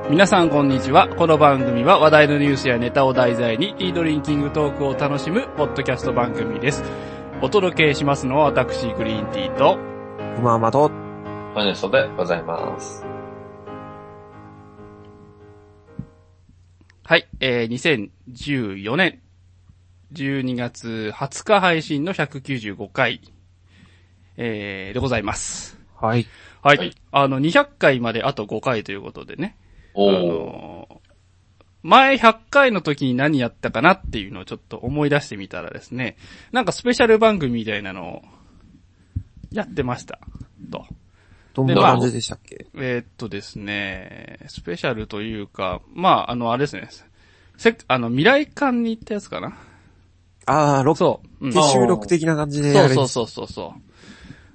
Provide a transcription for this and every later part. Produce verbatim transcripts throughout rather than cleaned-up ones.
皆さんこんにちは。この番組は話題のニュースやネタを題材にティードリンキングトークを楽しむポッドキャスト番組です。お届けしますのは私グリーンティーとふままとマネストでございます。 はい、えー、にせんじゅうよねんじゅうにがつはつか配信のひゃくきゅうじゅうごかい、えー、でございます。 はい。 はい。はい、あの、にひゃっかいまであとごかいということでね。 おあのー、前ひゃっかいの時に何やったかなっていうのをちょっと思い出してみたらですね、なんかスペシャル番組みたいなのをやってました。と。 どんな感じでしたっけ？ まあ、えー、っとですね、スペシャルというか、まあ、あの、あれですね、せあの、未来館に行ったやつかな。 ああ、録そう、うん、 収録的な感じでやる。 そうそうそうそうそう。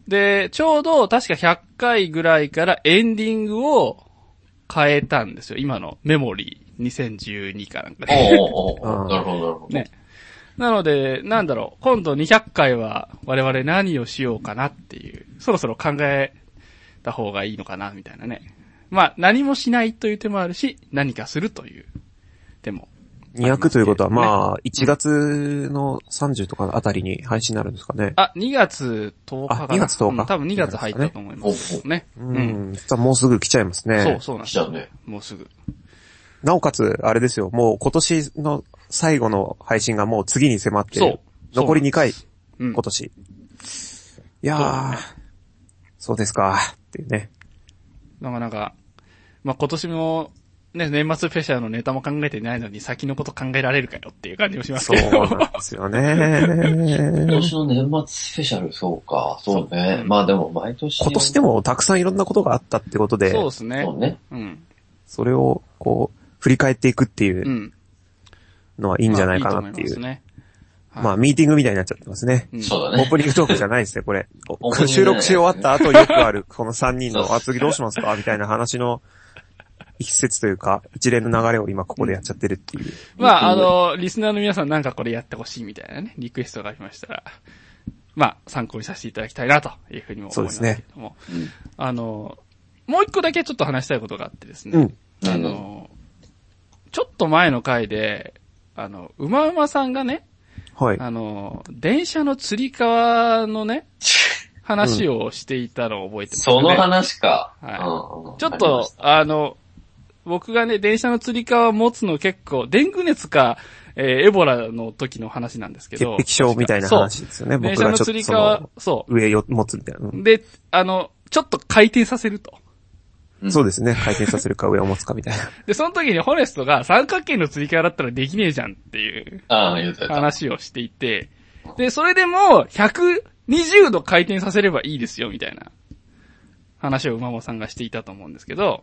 で、ちょうど確かひゃっかいぐらいからエンディングを変えたんですよ。今のメモリーにせんじゅうにかなんかで。 おーおーおーなるほど、なるほど。 ね。なので、なんだろう、今度にひゃっかいは我々何をしようかなっていう、そろそろ考えた方がいいのかな、みたいなね。まあ、何もしないという手もあるし、何かするという手も。 にひゃくということは、まあ、いちがつのさんじゅうとかあたりに配信になるんですかね。 あ、にがつとおかかな。 あ、にがつとおか。 うん、多分にがつ入ったと思いますね。 うん。じゃあもうすぐ来ちゃいますね。 そう、そうなんです。 来ちゃうね。 もうすぐ。 なおかつ、あれですよ、もう今年の最後の配信がもう次に迫ってる。そう。残りにかい、うん、今年。いやー、そうですか、っていうね。 なかなか、まあ、今年も、ね、年末スペシャルのネタも考えてないのに先のこと考えられるかよっていう感じもしますけど。 そうなんですよね。 今年の年末スペシャル、そうか、そうね。そう、まあでも毎年。 今年でもたくさんいろんなことがあったってことで。 そうですね。 そうね。 うん。 それを、こう、振り返っていくっていうのはいいんじゃないかなっていう。 まあ、いいと思いますね。はい、 まあ、ミーティングみたいになっちゃってますね。 うん、そうだね。 オープニングトークじゃないですね、これ。収録し終わった後よくある、このさんにんの、あ、次どうしますかみたいな話の、一節というか、一連の流れを今ここでやっちゃってるっていう。 うん、まあ、あの、リスナーの皆さんなんかこれやってほしいみたいなね、リクエストがありましたら、まあ、参考にさせていただきたいなというふうにも思いますけれども。そうですね。あの、もう一個だけちょっと話したいことがあってですね。うん。あの、ちょっと前の回で、あの、うまうまさんがね、はい。あの、電車のつり革のね、話をしていたのを覚えてますね。 その話か。 はい。うん、ちょっと、あの、僕がね、電車のつり革を持つの結構、デング熱か、えー、エボラの時の話なんですけど。 潔癖症みたいな話ですよね。僕がちょっとその電車のつり革、そう。 上を持つみたいな。 で、あの、ちょっと回転させると。 うん、そうですね。回転させるか上を持つかみたいな。 で、その時にホネストが三角形のつり革だったらできねえじゃんっていう話をしていて、で、それでもひゃくにじゅうど回転させればいいですよみたいな話を馬場さんがしていたと思うんですけど、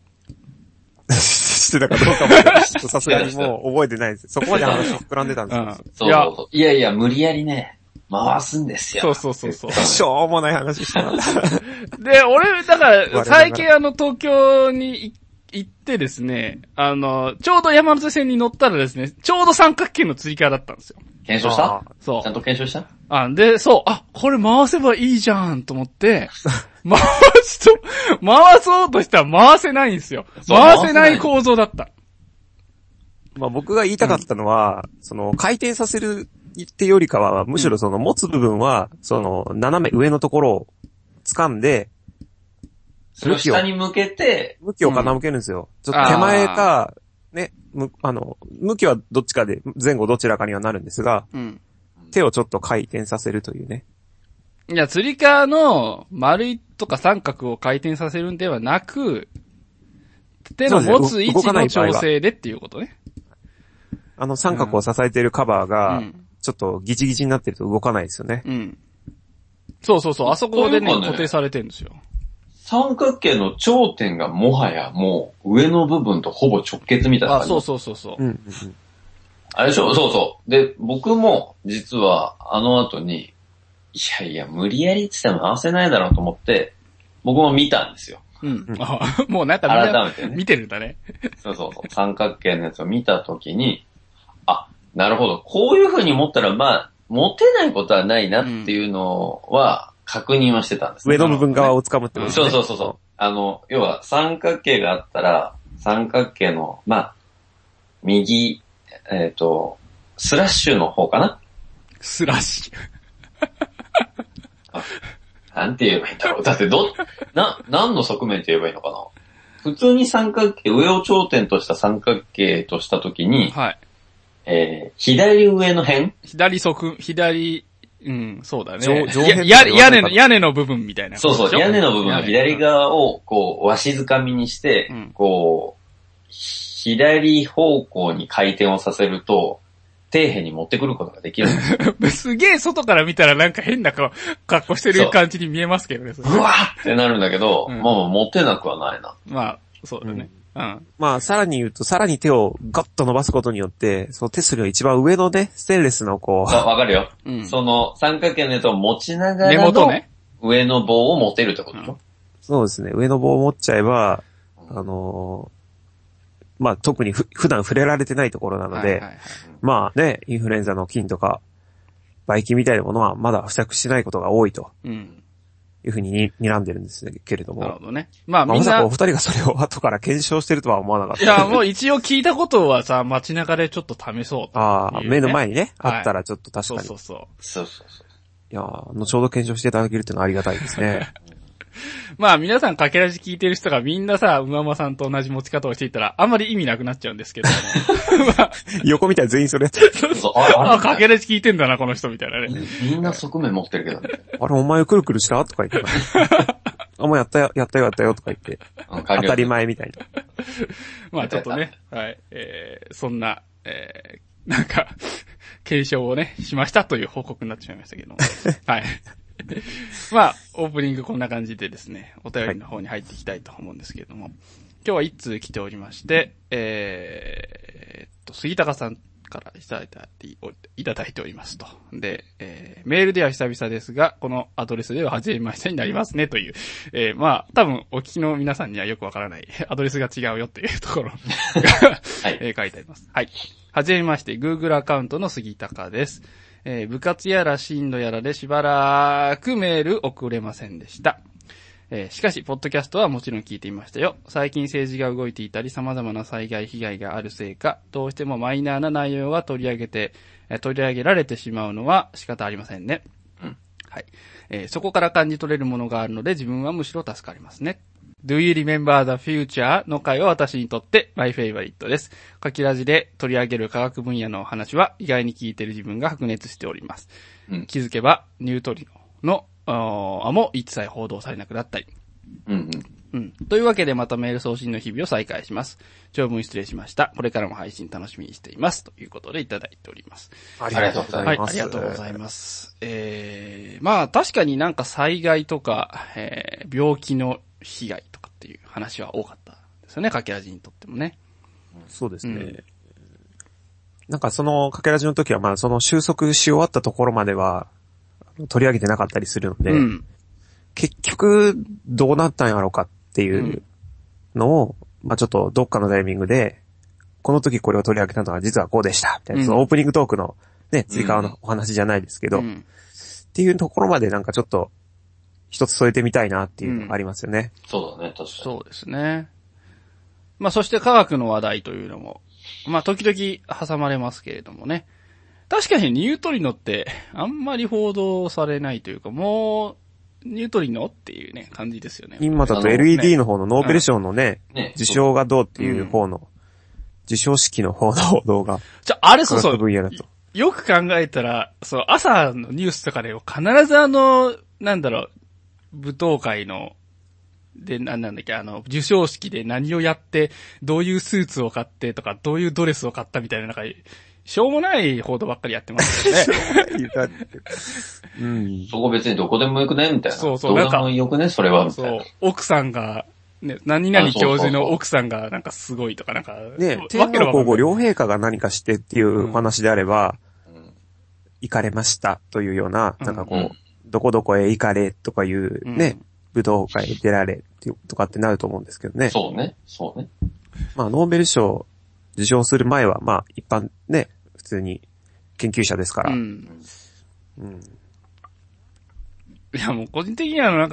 してたかどうかもさすがにもう覚えてないです。そこまで話膨らんでたんですよ。うん、 そうそうそう。いやいや、無理やりね。回すんですよ。 そうそうそうそう。 しょうもない話したな。 で、俺、だから、最近あの、東京に行ってですね、あの、ちょうど山手線に乗ったらですね、ちょうど三角形のつり革だったんですよ。 検証したそう。 ちゃんと検証したあ、で、そう、あ、これ回せばいいじゃんと思って、回すと、回そうとしたら回せないんですよ。回せない構造だった。 まあ僕が言いたかったのは、うん、その、回転させるってよりかは、むしろその持つ部分は、その、斜め上のところを掴んで、 それを下に向けて、 向きを傾けるんですよ。うん、ちょっと手前か、ね、む、あの、向きはどっちかで、前後どちらかにはなるんですが、うん、手をちょっと回転させるというね。 いや、つり革の丸いとか三角を回転させるんではなく、手の持つ位置の調整でっていうことね。 あの三角を支えているカバーが、うん、ちょっとギチギチになってると動かないですよね。 うん。そうそうそう、あそこでね、固定されてるんですよ。 三角形の頂点がもはやもう上の部分とほぼ直結みたいな感じ。 あ、そうそうそうそう。うんうんうん、 あれでしょ、そうそう。で、僕も実はあの後に、いやいや、無理やりって言っても回せないだろうと思って、僕も見たんですよ。 うん。もうなんかみんな改めてね。見てるんだね。 そうそうそう。三角形のやつを見たときに、あ、なるほど。こういう風に持ったら、まあ、持てないことはないなっていうのは確認はしてたんです、 ね。上の部分側を掴むってことですね。 そうそうそうそう。あの、要は三角形があったら、 三角形の、まあ、右、えっ、ー、と、スラッシュの方かな？ スラッシュ。 あ、なんて言えばいいんだろう。だってど、な、何の側面って言えばいいのかな？普通に三角形、上を頂点とした三角形としたときに、 はい。 えー、左上の辺？ 左側、左、うん、そうだね。 上、上辺や、屋根の、屋根の部分みたいな。 そうそう、屋根の部分の左側を、こう、わしづかみにして、うん、こう、左方向に回転をさせると、底辺に持ってくることができるんですすげえ外から見たらなんか変な格好してる感じに見えますけどね。 うわーってなるんだけど、うん、まあ持てなくはないな。 まあ、そうだね。うん。うん、 まあ、さらに言うと、さらに手をガッと伸ばすことによって、その手すりの一番上のね、ステンレスのこう。 わ、わかるよ。うん、その三角形のやつを持ちながらの、ね、上の棒を持てるってことでしょ、うん、 そうですね。上の棒を持っちゃえば、あのー、まあ特にふ普段触れられてないところなので、はいはいはい、まあね、インフルエンザの菌とか、ばい菌みたいなものはまだ付着しないことが多いと。うんいうふうにに睨んでるんですけれども。 なるほどね。まあみんな。 まさかお二人がそれを後から検証してるとは思わなかった。 いや、もう一応聞いたことはさ、街中でちょっと試そう、ね。 ああ、目の前にね、はい、あったらちょっと確かに。 そうそうそう。そうそうそう。 いやー、後ほど検証していただけるっていうのはありがたいですね。 まあ皆さんかけらじ聞いてる人がみんなさ、うままさんと同じ持ち方をしていたらあんまり意味なくなっちゃうんですけど、ね。まあ、横見たら全員それやってる。 そうそう。あ、あかけらじ聞いてんだな、この人みたいなね。 みんな側面持ってるけどね。 あれ、お前くるくるしたとか言って。あ、もうやったよ、やったよ、やったよとか言って。当たり前みたいな。 まあちょっとね、はい、えー、そんな、えー、なんか、検証をね、しましたという報告になってしまいましたけども。はい。まあ、オープニングこんな感じでですね、お便りの方に入っていきたいと思うんですけれども、はい、今日は一通来ておりまして、えー、っと、杉高さんからいただいた、いただいておりますと。で、えー、メールでは久々ですが、このアドレスでは初めましてになりますねという、えー、まあ、多分お聞きの皆さんにはよくわからない、アドレスが違うよっていうところが、はいえー、書いてあります。はい。初めまして、Google アカウントの杉高です。えー、部活やら進路やらでしばらくメール送れませんでした。えー、しかし、ポッドキャストはもちろん聞いていましたよ。最近政治が動いていたり、様々な災害被害があるせいか、どうしてもマイナーな内容が取り上げて、えー、取り上げられてしまうのは仕方ありませんね。うん。はい。えー、そこから感じ取れるものがあるので、自分はむしろ助かりますね。Do you remember the future? の回は私にとってマイフェイバリットです。かきラジで取り上げる科学分野の話は意外に聞いている自分が白熱しております。うん、気づけばニュートリノのあも一切報道されなくなったり。うんうん。うん。というわけでまたメール送信の日々を再開します。長文失礼しました。これからも配信楽しみにしています。ということでいただいております。 ありがとうございます。 はい、ありがとうございます。えー、まあ確かになんか災害とか、えー、病気の被害とかっていう話は多かったですよね、かけらじにとってもね。 そうですね。うん、なんかそのかけらじの時はまあその収束し終わったところまでは取り上げてなかったりするので、うん、結局どうなったんやろうかっていうのを、うん、まあちょっとどっかのタイミングで、この時これを取り上げたのは実はこうでしたみたいな、うん、そのオープニングトークのね、追加のお話じゃないですけど、うん、っていうところまでなんかちょっと一つ添えてみたいなっていうのがありますよね。 うん、そうだね、確かに。 そうですね。まあそして科学の話題というのも、まあ時々挟まれますけれどもね。確かにニュートリノってあんまり報道されないというか、もうニュートリノっていうね、感じですよね。 今だと エルイーディー の方のノーベル賞のね、ね受賞がどうっていう方の、うん、受賞式の方の報道が。 じゃ、あれそうそう。よく考えたら、そう、朝のニュースとかで必ずあの、なんだろう、舞踏会の、で、なんなんだっけ、あの、授賞式で何をやって、どういうスーツを買ってとか、どういうドレスを買ったみたいな、なんか、しょうもない報道ばっかりやってますよね。 うん。そこ別にどこでもよくねみたいな。そうそう。どうでもよくねそれはみたいな。そう。 奥さんが、ね、何々教授の奥さんがなんかすごいとかなんか。 ね、天皇皇后両陛下が何かしてっていうお話であれば、うん、行かれましたというような、なんかこう、うん、どこどこへ行かれとかいうね、うん武道会出られってとかってなると思うんですけどね。 そうね。そうね。 まあ、ノーベル賞受賞する前は、まあ、一般ね、普通に研究者ですから。うん。 うん。いや、もう個人的にはなんか、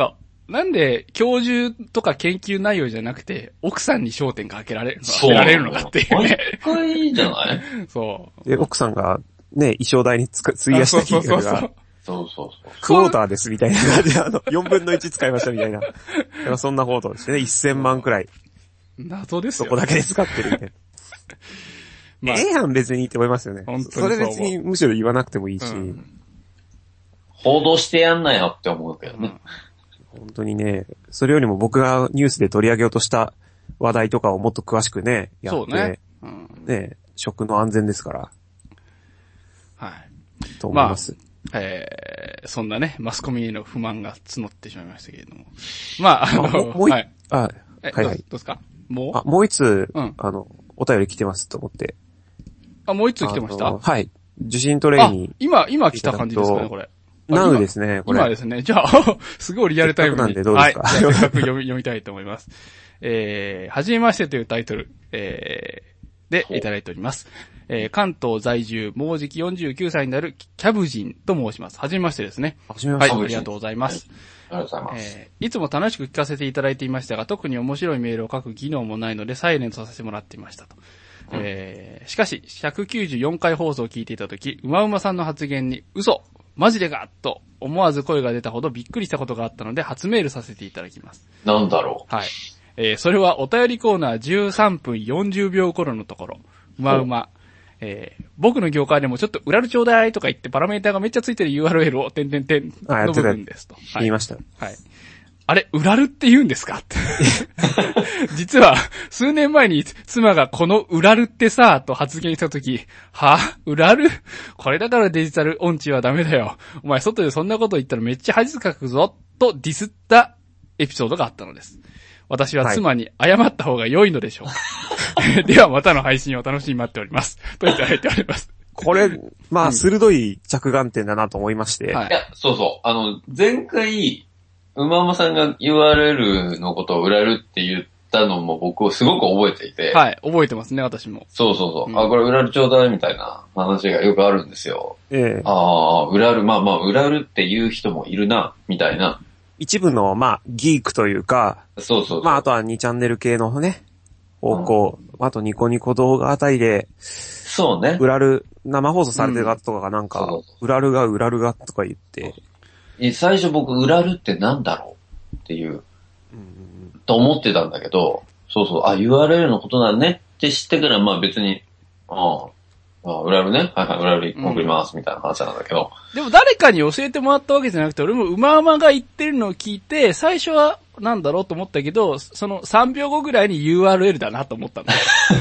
なんで教授とか研究内容じゃなくて、奥さんに焦点が当てられるの当てられるのかっていうね。 毎回じゃないそう。 で、奥さんがね、衣装代につか費やした金額が、 そうそうそう。 クォーターですみたいな感じで、あの、よんぶんのいち使いましたみたいな。だからそんなことですね。せんまんくらい。 謎ですよ、 ね。そこだけで使ってるみたいな。まあ、ええやん別にって思いますよね。本当にそれ別にむしろ言わなくてもいいし、うん。 報道してやんなよって思うけどね、 うん。本当にね、それよりも僕がニュースで取り上げようとした話題とかをもっと詳しくね、やって、そうね。うん、ね、食の安全ですから。 はい。 と思います。 まあ、えー、そんなね、マスコミへの不満が募ってしまいましたけれども。まあ、あの、 もう、もうはい。 あ、はいはい。どうですかもうあ、もう一つ、うん、あの、お便り来てますと思って。 あ、もう一つ来てましたはい。受信トレイに。 今、今来た感じですかね、これ。 ナウですね、これ。 今ですね。じゃあ、すごいリアルタイムに。 なんでどうですか、 はい。せっかく読み、読みたいと思います。えー、はじめましてというタイトル、えー、で、いただいております。えー、関東在住、もうじきよんじゅうきゅうさいになるキャブジンと申します。はじめましてですね。 はじめまして。 はい、ありがとうございます。 ありがとうございます。 えー、いつも楽しく聞かせていただいていましたが、特に面白いメールを書く技能もないので、サイレントさせてもらっていましたと。うん、えー、しかし、ひゃくきゅうじゅうよんかい放送を聞いていたとき、うまうまさんの発言に、嘘マジでかと思わず声が出たほどびっくりしたことがあったので、初メールさせていただきます。 なんだろう。はい。えー、それはお便りコーナーじゅうさんぷんよんじゅうびょう頃のところ、うまうま。えー、僕の業界でもちょっと裏るちょうだいとか言ってパラメーターがめっちゃついてる ユーアールエル を点々点の部分ですと。はい、 言いました。 はい。あれ、うらるって言うんですかって。実は、数年前に妻がこのうらるってさ、と発言したとき、はぁうらるこれだからデジタル音痴はダメだよ。お前外でそんなこと言ったらめっちゃ恥かくぞ、とディスったエピソードがあったのです。私は妻に謝った方が良いのでしょうか、はい、ではまたの配信を楽しみに待っております。といただいております。 これ、まあ、鋭い着眼点だなと思いまして。 はい、いや、そうそう。あの、前回、うまうまさんが ユーアールエル のことを売られるって言ったのも僕をすごく覚えていて。 はい、覚えてますね、私も。 そうそうそう。うん、あ、これ売られちょうだいみたいな話がよくあるんですよ。 ええ。 ああ、売られる、まあまあ、売られるって言う人もいるな、みたいな。 一部の、まあ、ギークというか、 そうそうそう。 まあ、あとはにチャンネル系のね、方向、うん、あとニコニコ動画あたりで、 そうね。 売らる、生放送されてる方とかがなんか、うん、売らるが売らるがとか言って。 最初僕、売らるってなんだろうっていう、うん、と思ってたんだけど、そうそう、あ、ユーアールエル のことなんねって知ってから、まあ別に、ああ、あ売られるね。はいはい、売られる送ります、みたいな話なんだけど、 うん。でも誰かに教えてもらったわけじゃなくて、俺もうまうまが言ってるのを聞いて、最初はなんだろうと思ったけど、そのさんびょうごぐらいに ユーアールエル だなと思ったんだ。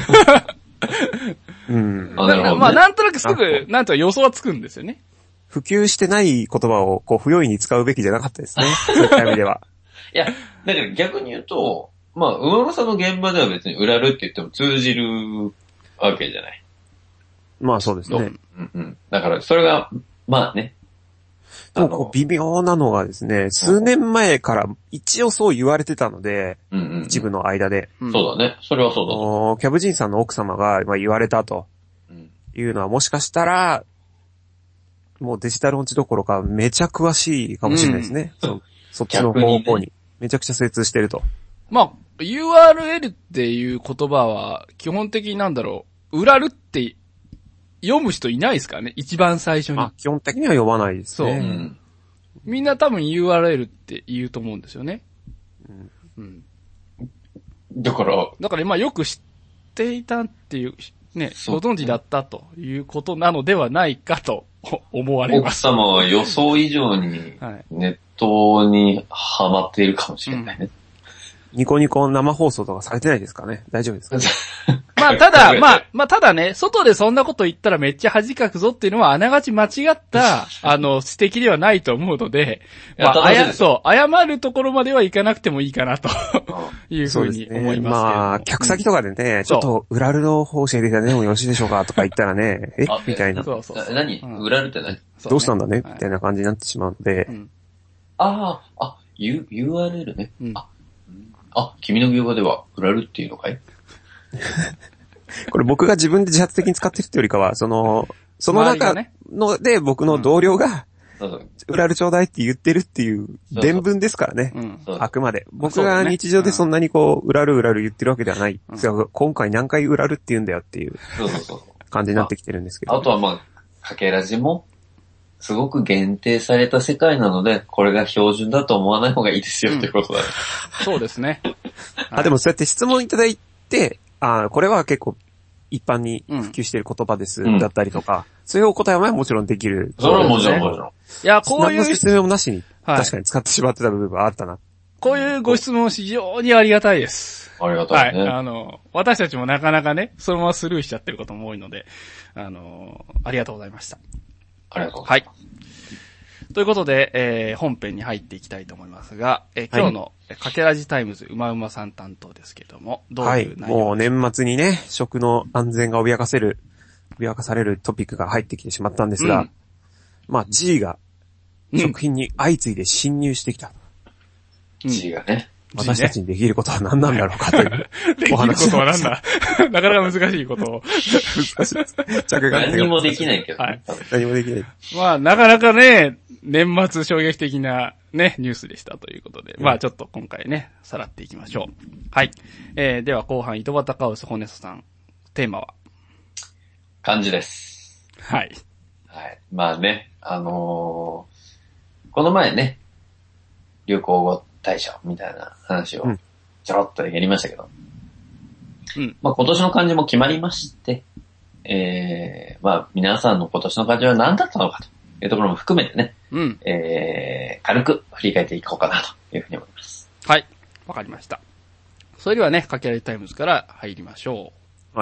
うん。 あ、なるほどね、まあなんとなくすぐ、なんとか予想はつくんですよね。 普及してない言葉をこう不用意に使うべきじゃなかったですね。そういった意味では。 いや、だから逆に言うと、まあ、うままさんの現場では別に売られるって言っても通じるわけじゃない。 まあそうですね。 うんうん。だからそれが、まあね。 でもこう微妙なのがですね、数年前から一応そう言われてたので、 うんうんうん、 一部の間で、 うん。そうだね。それはそうだと。 キャブジンさんの奥様が言われたというのはもしかしたら、もうデジタル音痴どころかめちゃ詳しいかもしれないですね。うん、そ, そっちの方向にめちゃくちゃ精通してると。 まあ、ユーアールエル っていう言葉は基本的になんだろう、売らるって読む人いないですからね、一番最初に。 あ、基本的には読まないですね。 そう。うん、みんな多分 ユーアールエル って言うと思うんですよね。うんうん、 だから、 だからまあよく知っていたっていう、ね、ご存知だったということなのではないかと思われます。 奥様は予想以上にネットにハマっているかもしれないね。 ニコニコ生放送とかされてないですかね？大丈夫ですか？ まあただ、まあ、まあただね、外でそんなこと言ったらめっちゃ恥かくぞっていうのはあながち間違った、あの、指摘ではないと思うので、まあ、あや、そう、謝るところまではいかなくてもいいかなというふうに思いますけど、ね。 まあ、客先とかでね、うん、ちょっと、裏ルの方教えていただいてもよろしいでしょうかとか言ったらね、えみたいな。 そうそうそう。何裏ルって何、 どうしたんだね、はい、みたいな感じになってしまうので。うん、 ああ、あ、ユーアールエル ね。うん、ああ、君の業界では売られるっていうのかい？ これ僕が自分で自発的に使ってるってよりかは、その、その中ので僕の同僚が、 ウラルちょうだいって言ってるっていう伝聞ですからね。うん、あくまで。僕が日常でそんなにこう、ウラルウラル言ってるわけではない。うん、今回何回ウラルって言うんだよっていう感じになってきてるんですけど、ね。 あとはまあ、かけらじも、すごく限定された世界なので、これが標準だと思わない方がいいですよ、うん、っていうことだね。 そうですね。 あ、でもそうやって質問いただいて、あ、これは結構一般に普及している言葉です、うん、だったりとか、そういうお答えはもちろんできる、ね。 それはもちろんもちろん。 いや、こういう。 何の説明もなしに、確かに使ってしまってた部分はあったな。はい、 こういうご質問非常にありがたいです。 ありがたいね。 はい。あの、私たちもなかなかね、そのままスルーしちゃってることも多いので、あの、ありがとうございました。 ありがとうございます。はい。 ということで、えー、本編に入っていきたいと思いますが、えー、今日の、はい、かけらじタイムズうまうまさん担当ですけれども、どういう内容ですか？ はい、もう年末にね、食の安全が脅かせる、脅かされるトピックが入ってきてしまったんですが、うん、まあ G が食品に相次いで侵入してきた。 うん、G がね。 私たちにできることは何なんだろうかというお話。 できることは何だなかなか難しいことを。 難しい。着眼何もできないけど、ね。 はい。何もできない。 まあ、なかなかね、年末衝撃的なね、ニュースでしたということで、うん、まあちょっと今回ね、さらっていきましょう。はい。えー、では後半、糸端カウスホネソさん、テーマは漢字です。 はい。 はい。まあね、あのー、この前ね、流行語大賞みたいな話をちょろっとやりましたけど、うん。まあ今年の漢字も決まりまして、えー、まあ皆さんの今年の漢字は何だったのかというところも含めてね、うん。えー、軽く振り返っていこうかなというふうに思います。 はい。わかりました。それではね、かけられタイムズから入りましょう。はい。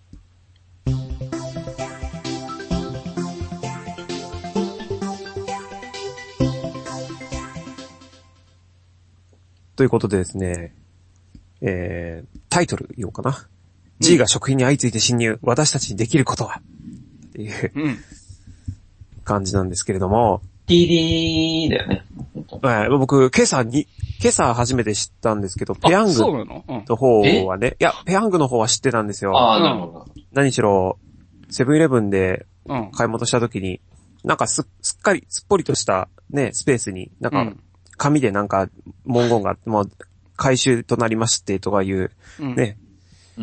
ということでですね、えー、タイトル言おうかな。うん、G が食品に相次いで侵入、私たちにできることはっていう、うん、感じなんですけれども。 ティリーだよね。 はい、僕、今朝に、今朝初めて知ったんですけど、ペヤングの方はね、いや、ペヤングの方は知ってたんですよ。 ああ、なるほど。 何しろ、セブンイレブンで買い物した時に、なんかす、すっかり、すっぽりとしたね、スペースに、なんか、うん紙でなんか文言があって、もう回収となりましてとかいうね、うん、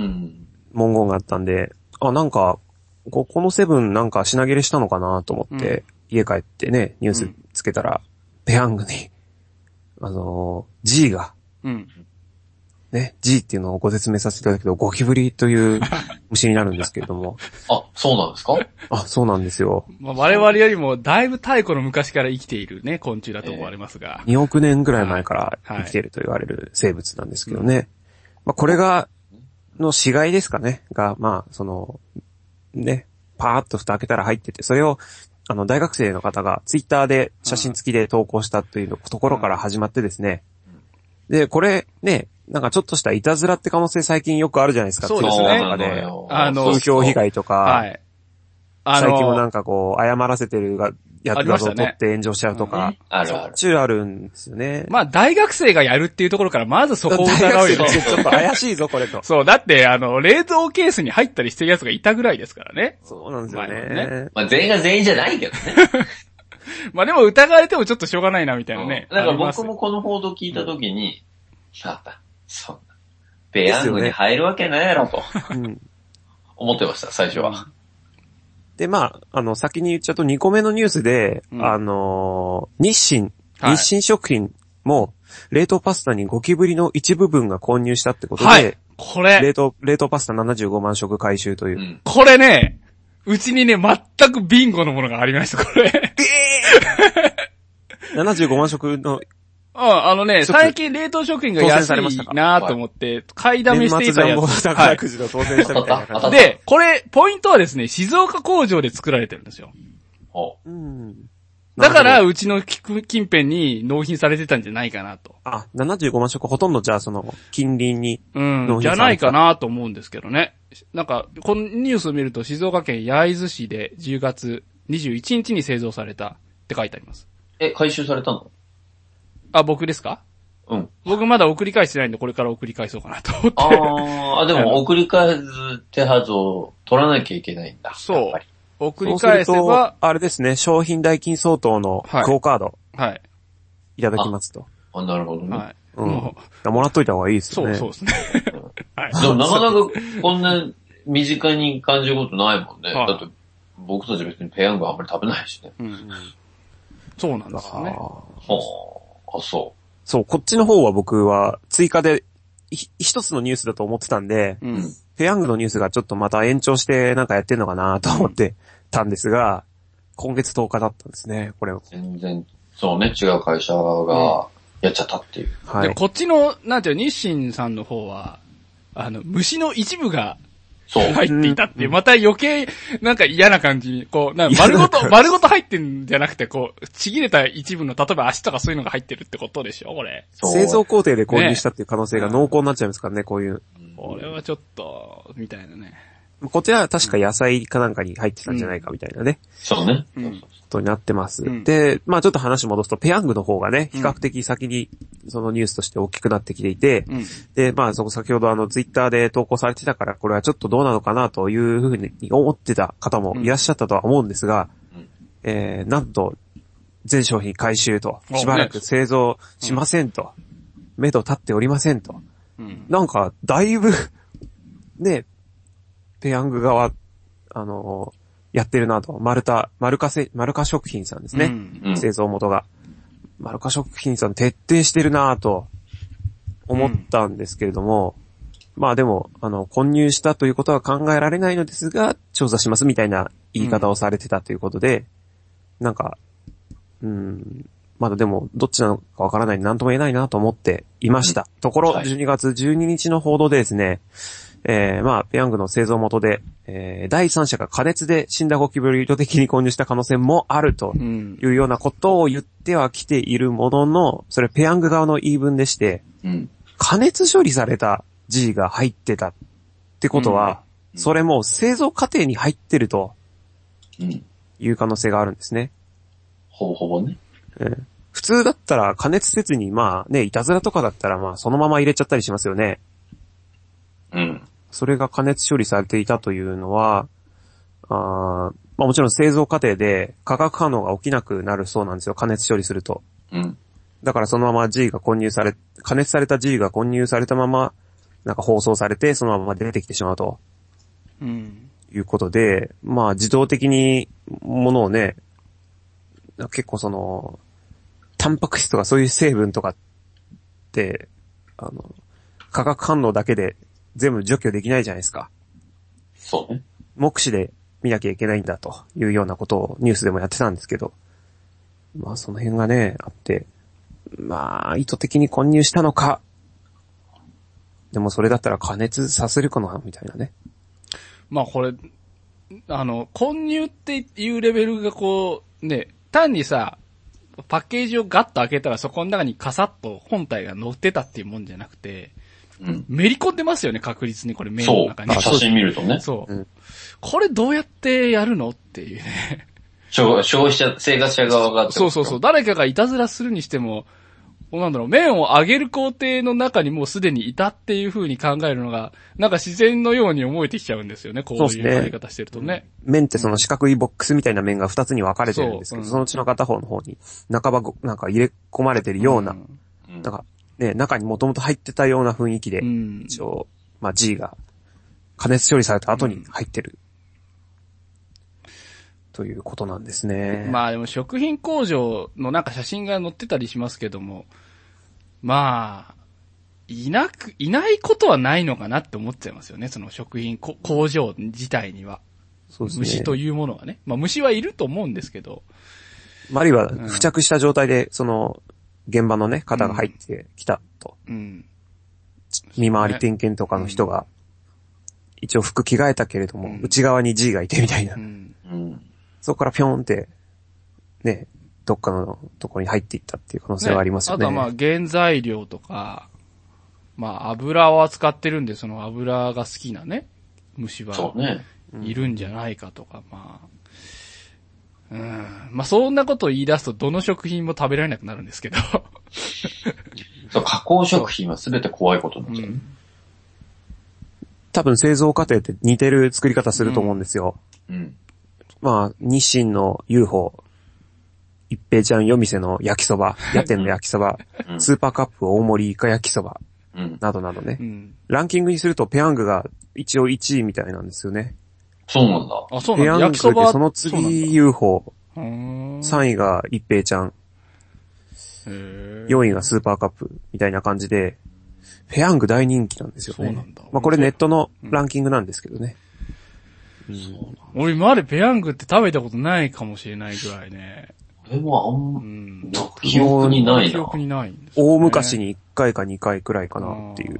文言があったんで、あ、なんか、ここのセブンなんか品切れしたのかなと思って、うん、家帰ってね、ニュースつけたら、うん、ペヤングに、あのー、G が、うん、ね、G っていうのをご説明させていただくと、ゴキブリという虫になるんですけれども。 あ、そうなんですか？ あ、そうなんですよ。 まあ、我々よりもだいぶ太古の昔から生きているね、昆虫だと思われますが。 えー、におくねんぐらい前から生きていると言われる生物なんですけどね。はいはい、まあ、これが、の死骸ですかね。が、まあ、その、ね、パーッと蓋開けたら入ってて、それを、あの、大学生の方がツイッターで写真付きで投稿したというところから始まってですね。で、これ、ね、なんかちょっとしたいたずらって可能性最近よくあるじゃないですか。 そうですね。 とかで、あの、風評被害とか、はい。あのー、最近もなんかこう、謝らせてるが、やつ画像を撮って炎上しちゃうとか、ね、 あるある。 しょっちゅうあるんですよね。 まあ、大学生がやるっていうところから、まずそこを疑うよね。 ちょっと怪しいぞ、これと。 そう、だって、あの、冷蔵ケースに入ったりしてるやつがいたぐらいですからね。 そうなんですよね。まあ、 ねまあ、全員が全員じゃないけどね。 まあでも疑われてもちょっとしょうがないな、みたいなね。 だから僕もこの報道聞いたときに、うん、あった。そんな。ペヤングに入るわけないやろと、うん、思ってました、最初は。 で、まあ、あの、先に言っちゃうとにこめのニュースで、うん、あのー、日清、はい、日清食品も、冷凍パスタにゴキブリの一部分が混入したってことで、はい、 これ、 冷凍、冷凍パスタななじゅうごまん食回収という。うん、 これね、うちにね、全くビンゴのものがありました、これ。 えー、ななじゅうごまん食の、 うん、あのね、最近冷凍食品が安いなと思って、買いだめしていたやつ。 年末ジャンボ宝くじの当選したみたいな感じ。で、これ、ポイントはですね、静岡工場で作られてるんですよ。うん、だから、うちの近辺に納品されてたんじゃないかなと。 あ、ななじゅうごまん食ほとんどじゃあその、近隣に納品されてた。うん、じゃないかなと思うんですけどね。なんか、このニュースを見ると、静岡県焼津市でじゅうがつにじゅういちにちに製造されたって書いてあります。 え、回収されたの？ あ、僕ですか？うん。僕まだ送り返してないんで、これから送り返そうかなと思って。 ああ、でも送り返す手はずを取らなきゃいけないんだ。 そう。 送り返せば、 あれですね、商品代金相当のクオカード。 はい。 いただきますと。 あ、なるほどね。はい。 うん。も, もらっといた方がいいですよね。 そう、そうですね。 はい。でもなかなかこんな身近に感じることないもんね。はい、だって僕たち別にペヤングあんまり食べないしね。うん、うん。 そうなんですよね。 はあ、あ、そう。 そう、こっちの方は僕は追加で一つのニュースだと思ってたんで、うん、ペヤングのニュースがちょっとまた延長してなんかやってんのかなと思ってたんですが、今月とおかだったんですね、これを。 全然、そうね、違う会社がやっちゃったっていう。 うん、はい。で、こっちの、なんていう、日清さんの方は、あの、虫の一部が、入っていたっていう、また余計、なんか嫌な感じに、こう、なんか丸ごと、丸ごと入ってんじゃなくて、こう、ちぎれた一部の、例えば足とかそういうのが入ってるってことでしょ、これ。 製造工程で購入したっていう可能性が濃厚になっちゃいますからね、こういう。 これはちょっと、みたいなね。 こちらは確か野菜かなんかに入ってたんじゃないかみたいなね。 そうね。 うん。ことになってます。うん、で、まあちょっと話戻すと、ペヤングの方がね、比較的先にそのニュースとして大きくなってきていて、うん、で、まあそこ先ほどあのツイッターで投稿されてたから、これはちょっとどうなのかなというふうに思ってた方もいらっしゃったとは思うんですが、うん、えー、なんと、全商品回収と、しばらく製造しませんと、目処立っておりませんと。うん、なんか、だいぶ、ね、ペヤング側、あのー、やってるなと。マルタ、マルカせ、マルカ食品さんですね。うん、製造元が。マルカ食品さん徹底してるなと思ったんですけれども、うん、まあでも、あの、混入したということは考えられないのですが、調査しますみたいな言い方をされてたということで、うん、なんか、うん、まだでも、どっちなのかわからないんで何とも言えないなと思っていました。うん、ところ、はい、じゅうにがつじゅうににちの報道でですね、えー、まあ、ペヤングの製造元で、えー、第三者が加熱で死んだゴキブリを意図的に購入した可能性もあるというようなことを言ってはきているものの、それペヤング側の言い分でして、うん、加熱処理された G が入ってたってことは、うん、それも製造過程に入ってるという可能性があるんですね。 ほぼほぼね。 えー、普通だったら加熱せずに、まあね、いたずらとかだったらまあそのまま入れちゃったりしますよね。 うん。 それが加熱処理されていたというのは、あまあもちろん製造過程で化学反応が起きなくなるそうなんですよ、加熱処理すると。 うん。 だからそのまま G が混入され、加熱された G が混入されたまま、なんか包装されて、そのまま出てきてしまうと。 うん。 いうことで、まあ自動的にものをね、結構その、タンパク質とかそういう成分とかって、あの、化学反応だけで全部除去できないじゃないですか。 そうね。 目視で見なきゃいけないんだというようなことをニュースでもやってたんですけど、まあその辺がね、あって、まあ意図的に混入したのか、でもそれだったら加熱させるかなみたいなね。 まあこれ、あの、混入っていうレベルがこう、ね、単にさ、パッケージをガッと開けたらそこの中にカサッと本体が載ってたっていうもんじゃなくて、うん、めり込んでますよね、確実にこれ麺の中に。 そう、写真見るとね。 そう。うん、これどうやってやるのっていうね。 消費者、生活者側が。 そうそうそう。誰かがいたずらするにしても、なんだろう、麺を揚げる工程の中にもうすでにいたっていう風に考えるのが、なんか自然のように思えてきちゃうんですよね、こういうやり方してるとね。ね、 麺ってその四角いボックスみたいな麺が二つに分かれてるんですけど、そ, うん、そのうちの片方の方に半ばなんか入れ込まれてるような、うん、なんかね、中にもともと入ってたような雰囲気で、うん、一応、まあ G が加熱処理された後に入ってる。うん、ということなんですね。 まあでも食品工場のなんか写真が載ってたりしますけども、まあ、いなく、いないことはないのかなって思っちゃいますよね。その食品工場自体には。そうですね。虫というものがね。まあ虫はいると思うんですけど。 あるいは付着した状態で、その、現場のね、方が入ってきたと。うん。見回り点検とかの人が、一応服着替えたけれども、うん、内側に G がいてみたいな。うん。うん、そこからピョーンって、ね、どっかのところに入っていったっていう可能性はありますよね。 ね、あとはまあ原材料とか、まあ油を扱ってるんで、その油が好きなね、虫歯いるんじゃないかとか、まあ、うん、まあそんなことを言い出すとどの食品も食べられなくなるんですけど。 そう、加工食品は全て怖いことなんですよね。うん、 多分製造過程って似てる作り方すると思うんですよ。 うん。うん、 まあ、日清の ユーフォー、一平ちゃん夜店の焼きそば、屋店の焼きそば、うん、スーパーカップ大盛りイカ焼きそば、うん、などなどね、うん。ランキングにするとペヤングが一応いちいみたいなんですよね。 そうなんだ。 あ、そうなんだ。 ペヤングでその次 ユーフォー、さんいが一平ちゃん、よんいがスーパーカップみたいな感じで、ペヤング大人気なんですよね。そうなんだ。まあこれネットのランキングなんですけどね。 うんうん、俺今までペヤングって食べたことないかもしれないぐらいね。 俺もあんま、うん、記憶にないな。 記憶にないんです、ね。 大昔にいっかいかにかいくらいかなっていう。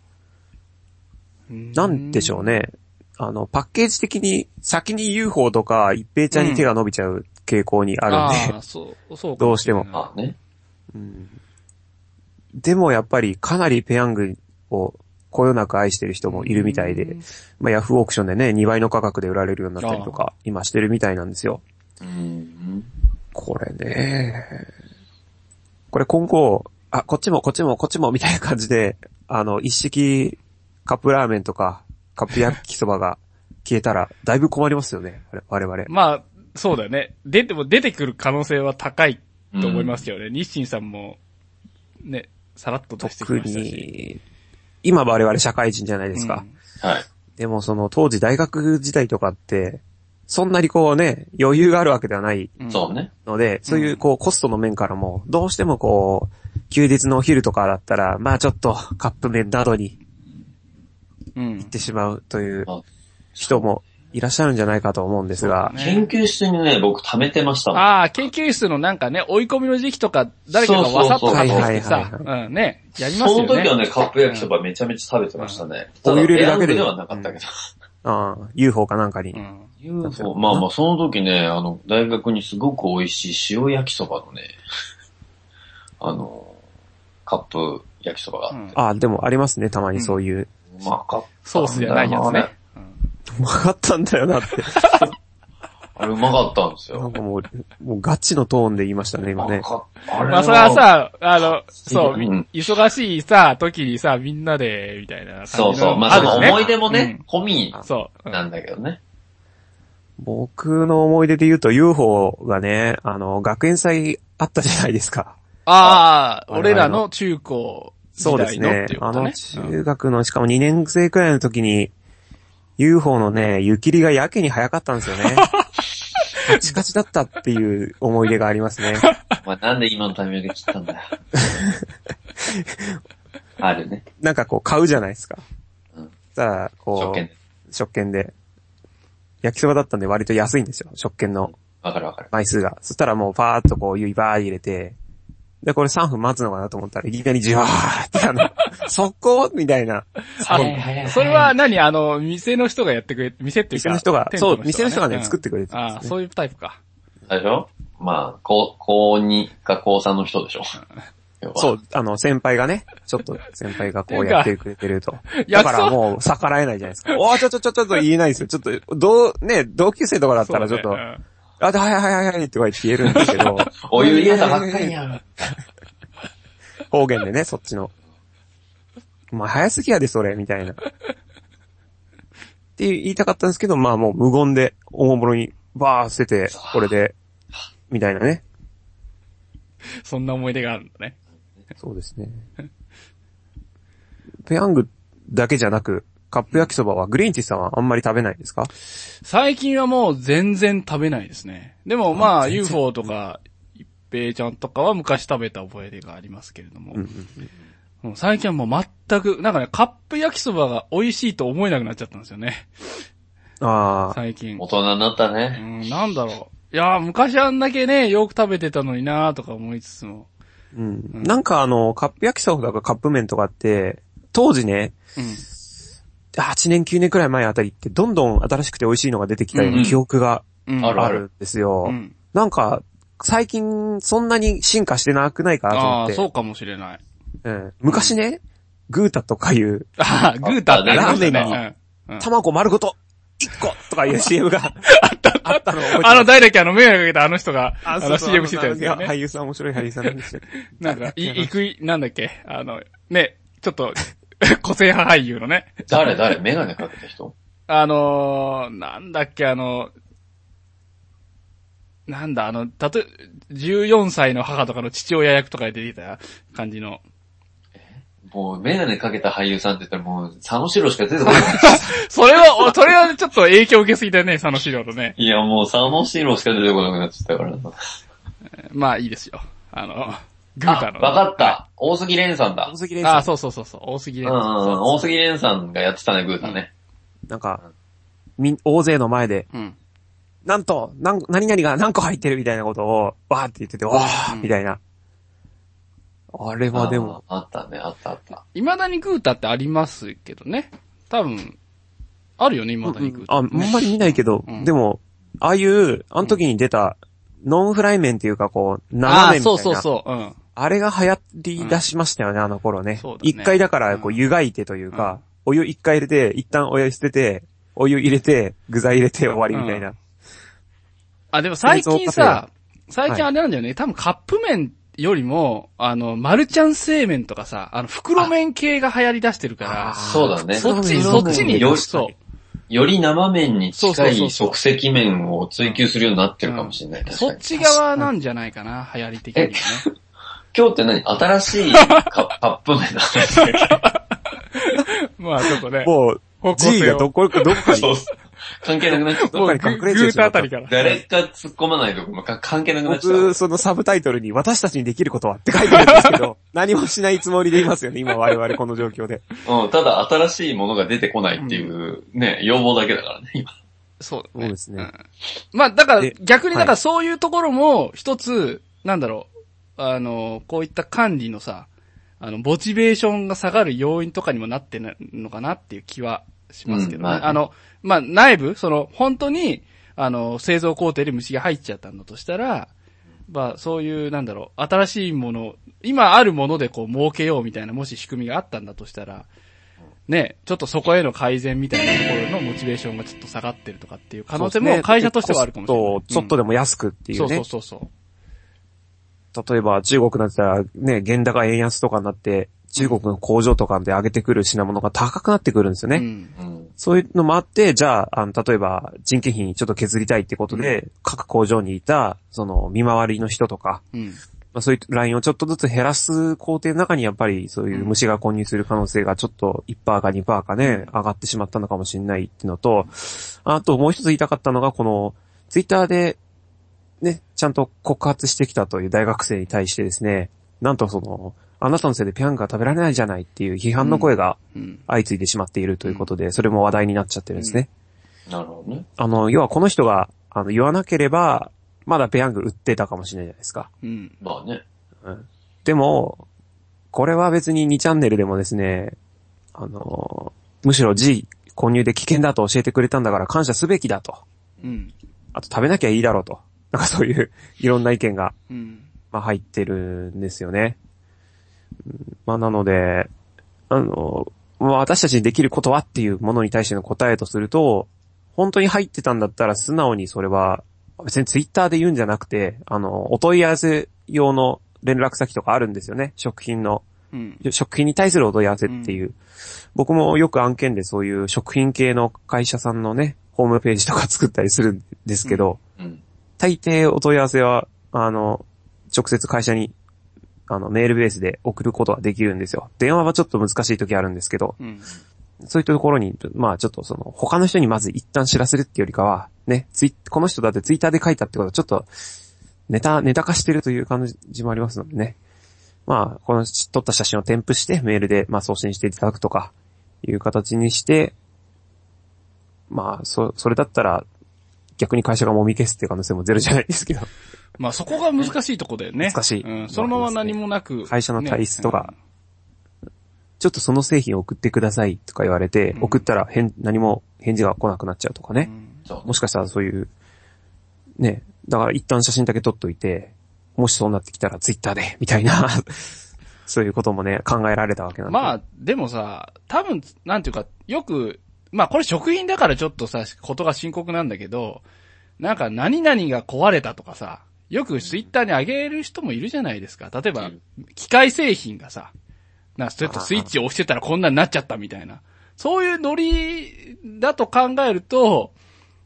なんでしょうね。あの、パッケージ的に先に ユーフォー とか一平ちゃんに手が伸びちゃう傾向にあるんで、うん、あそう、そうどうしても。 あ、ね。 うん、でもやっぱりかなりペヤングをこよなく愛してる人もいるみたいで、まあヤフーオークションでね、にばいの価格で売られるようになったりとか、今してるみたいなんですよ。うんこれね、これ今後、あ、こっちもこっちもこっちもみたいな感じで、あの、一式カップラーメンとかカップ焼きそばが消えたらだいぶ困りますよね、我々。 まあ、そうだよね。出ても出てくる可能性は高いと思いますよね。うん、日清さんも、ね、さらっと出してきましたし。特に、 今我々社会人じゃないですか。 うん、はい。 でもその当時大学時代とかって、そんなにこうね、余裕があるわけではないそうね。 ので、そういうこうコストの面からも、どうしてもこう、休日のお昼とかだったら、まあちょっとカップ麺などに行ってしまうという人もいらっしゃるんじゃないかと思うんですが。 ね、研究室にね、僕貯めてましたもん。 ああ、研究室のなんかね、追い込みの時期とか、誰かがわさっと買ってきてさ、うんね、やりますよね。 その時はね、カップ焼きそばめちゃめちゃ食べてましたね。 お湯入れるだけで。 ではなかったけど。 ああ、ユーフォー かなんかに。うん、 ユーフォー、まあまあその時ね、あの、大学にすごく美味しい塩焼きそばのね、あの、カップ焼きそばがあって。うん、 ああ、でもありますね、たまにそういう。 うまかった。 ソースじゃないやつね。 うまかったんだよなって。 あれうまかったんですよ。 なんかもう、もうガチのトーンで言いましたね、今ね。 あれまあそれはさ、あの、そう、うん、忙しいさ、時にさ、みんなで、みたいな感じの。 そうそう。まあその思い出もね、うん、込みなんだけどね。 僕の思い出で言うと ユーフォー がね、あの、学園祭あったじゃないですか。 ああ、俺らの中高時代のっていうことね。 そうですね。あの中学の、しかもにねん生くらいの時に、ユーフォー のね、湯切りがやけに早かったんですよね。カチカチだったっていう思い出がありますね。 まあ、なんで今のタイミングで切ったんだよ。あるね。 なんかこう買うじゃないですか。 うん。 さあ、こう、 食券で。 食券で。焼きそばだったんで割と安いんですよ。食券の。 わかるわかる。 枚数が。そしたらもうパーっとこう湯バー入れて、で、これさんぷん待つのかなと思ったら、いきなりじわーってあの、速攻みたいな。 あ、それは何あの、店の人がやってくれ、店っていうか。 店の人が、そう、店の人がね、作ってくれてるんです、ね。 ああ、そういうタイプか。 あれでしょまあ、高、高にか高さんの人でしょ。 そう、あの、先輩がね、ちょっと先輩がこうやってくれてると。だからもう逆らえないじゃないですか。おー、ちょちょちょちょっと言えないですよ。ちょっっと、どう、ね、同級生とかだったらちょっと、ね、うん、あ、はいはいはいはいって言って言えるんですけど。 お湯入れたばっかりやん。 方言でね、そっちの。まあ、早すぎやで、それ、みたいな。って言いたかったんですけど、まあもう無言で、おもむろに、バー捨てて、これで、みたいなね。 そんな思い出があるんだね。 そうですね。ペヤングだけじゃなく、カップ焼きそばはグリーンチさんはあんまり食べないですか？ 最近はもう全然食べないですね。でもまあ ユーフォー とか、一平ちゃんとかは昔食べた覚えがありますけれども。うんうんうん、もう最近はもう全く、なんかね、カップ焼きそばが美味しいと思えなくなっちゃったんですよね。 ああ。 最近。 大人になったね。 うん、なんだろう。いやー、昔あんだけね、よく食べてたのになーとか思いつつも。 うん。うん、なんかあの、カップ焼きそばとかカップ麺とかって、当時ね、うん、はちねんきゅうねんくらい前あたりってどんどん新しくて美味しいのが出てきたような記憶があるんですよ。うんうん、なんか、最近そんなに進化してなくないかなと思って。 ああ、そうかもしれない。 うん。昔ね、グータとかいう、 ああ、グータってラーメンに、卵丸ごといっことかいう シーエム があったあったの覚えてます。 あの、誰だっけあの、目をかけたあの人が、あの シーエム してたやつだよね。 俳優さん面白い俳優さんなんですよ。 なんか、い、いくい、なんだっけあの、ね、ちょっと、個性派俳優のね。 誰誰メガネかけた人あのー、なんだっけあの、 なんだ、あの、たとえ、じゅうよんさいの母とかの父親役とかで出てた感じの。 もう、メガネかけた俳優さんって言ったらもう、佐野史郎しか出てこない。 それは、それはちょっと影響受けすぎだね、佐野史郎のね。 いや、もう佐野史郎しか出てこなくなっちゃったからな。 まあいいですよ。あの、グータの。 わかった。大杉蓮さんだ。 大杉蓮さん。 あ、そうそうそうそう。大杉蓮さん。うんうん。大杉蓮さんがやってたね、グータね。 なんか、み、大勢の前で、うん、なんと、なん、何々が何個入ってるみたいなことを、わーって言ってて、わー、うん、みたいな。あれはでも。 あ, あったね、あったあった。 未だにグータってありますけどね。多分、あるよね、未だにグータ、ねうんうん。あ、あんまり見ないけど、うん、でも、ああいう、あの時に出た、ノンフライ麺っていうかこう、斜めみたいな。あ、そうそうそう。うん。あれが流行り出しましたよね、うん、あの頃ね。そうだね。一回だからこう湯がいてというか、うん、お湯一回入れて、一旦お湯捨てて、お湯入れて、具材入れて終わりみたいな。うん、 あ、でも最近さ、最近あれなんだよね、はい、多分カップ麺よりも、あの、マルちゃん製麺とかさ、あの、袋麺系が流行り出してるから、 そうだね。 そっち、そっちに、 よそう。より生麺に近い即席麺を追求するようになってるかもしれない。 うん、そっち側なんじゃないかな、流行り的にはね。 今日って何新しいカップ麺の話だっけまあちょっとね。 もう、G がどこ、どこかに。 そう関係なくなっちゃった。 どっかに隠れちゃった。あたりから。 誰か突っ込まないとこも関係なくなっちゃった。 僕、そのサブタイトルに私たちにできることはって書いてあるんですけど、何もしないつもりでいますよね、今我々この状況で。 うん、ただ新しいものが出てこないっていうね、うん、要望だけだからね、今。 そうだね。そうですね。 うん、まあだから逆にだからそういうところも一つ、なんだろう、あの、こういった管理のさ、あの、モチベーションが下がる要因とかにもなってるのかなっていう気はしますけどね。うんまあ、あの、まあ、内部、その、本当に、あの、製造工程で虫が入っちゃったんだとしたら、まあ、そういう、なんだろう、新しいもの、今あるものでこう、儲けようみたいな、もし仕組みがあったんだとしたら、ね、ちょっとそこへの改善みたいなところのモチベーションがちょっと下がってるとかっていう可能性も会社としてはあるかもしれない。 ね、ちょっとでも安くっていうね。 そうそうそうそう。 例えば中国だったらね、原高円安とかになって、中国の工場とかで上げてくる品物が高くなってくるんですよね。うん、そういうのもあって、じゃあ、あの、例えば人件費にちょっと削りたいってことで、うん、各工場にいた、その、見回りの人とか、うんまあ、そういうラインをちょっとずつ減らす工程の中にやっぱりそういう虫が混入する可能性がちょっと いちパーセント か にパーセント かね、上がってしまったのかもしれないっていうのと、あともう一つ言いたかったのが、この、ツイッターで、ね、ちゃんと告発してきたという大学生に対してですね、なんとその、あなたのせいでピャンが食べられないじゃないっていう批判の声が相次いでしまっているということで、うん、それも話題になっちゃってるんですね。 うん、なるほどね。 あの、要はこの人が、あの、言わなければ、まだペヤング売ってたかもしれないじゃないですか。 うん。まあね。 うん。でも、これは別ににチャンネルでもですね、あの、むしろ G 混入で危険だと教えてくれたんだから感謝すべきだと。うん。あと食べなきゃいいだろうと。なんかそういういろんな意見が、うん、まあ入ってるんですよね。まあなので、あの、まあ私たちにできることはっていうものに対しての答えとすると、本当に入ってたんだったら素直にそれは、別にツイッターで言うんじゃなくて、あの、お問い合わせ用の連絡先とかあるんですよね。食品の。うん、食品に対するお問い合わせっていう、うん。僕もよく案件でそういう食品系の会社さんのね、ホームページとか作ったりするんですけど、うんうん、大抵お問い合わせは、あの、直接会社に、あの、メールベースで送ることができるんですよ。電話はちょっと難しい時あるんですけど、うん、そういったところに、まあちょっとその、他の人にまず一旦知らせるっていうよりかは、ね、ツイこの人だってツイッターで書いたってことはちょっと、ネタ、ネタ化してるという感じもありますのでね。まあ、この撮った写真を添付してメールで、まあ送信していただくとか、いう形にして、まあ、そ、それだったら、逆に会社がもみ消すっていう可能性もゼロじゃないですけど。 まあそこが難しいとこだよね。 難しい。 うん。そのまま何もなく。 会社の体質とか、ね、ちょっとその製品を送ってくださいとか言われて、うん、送ったら返、何も返事が来なくなっちゃうとかね。うん、もしかしたらそういう、ね、だから一旦写真だけ撮っといて、もしそうなってきたらツイッターで、みたいな、そういうこともね、考えられたわけなんで。 まあ、でもさ、多分、なんていうか、よく、まあこれ食品だからちょっとさ、ことが深刻なんだけど、なんか何々が壊れたとかさ、よくツイッターに上げる人もいるじゃないですか。例えば、機械製品がさ、なんかそうやってスイッチを押してたらこんなになっちゃったみたいな。そういうノリだと考えると、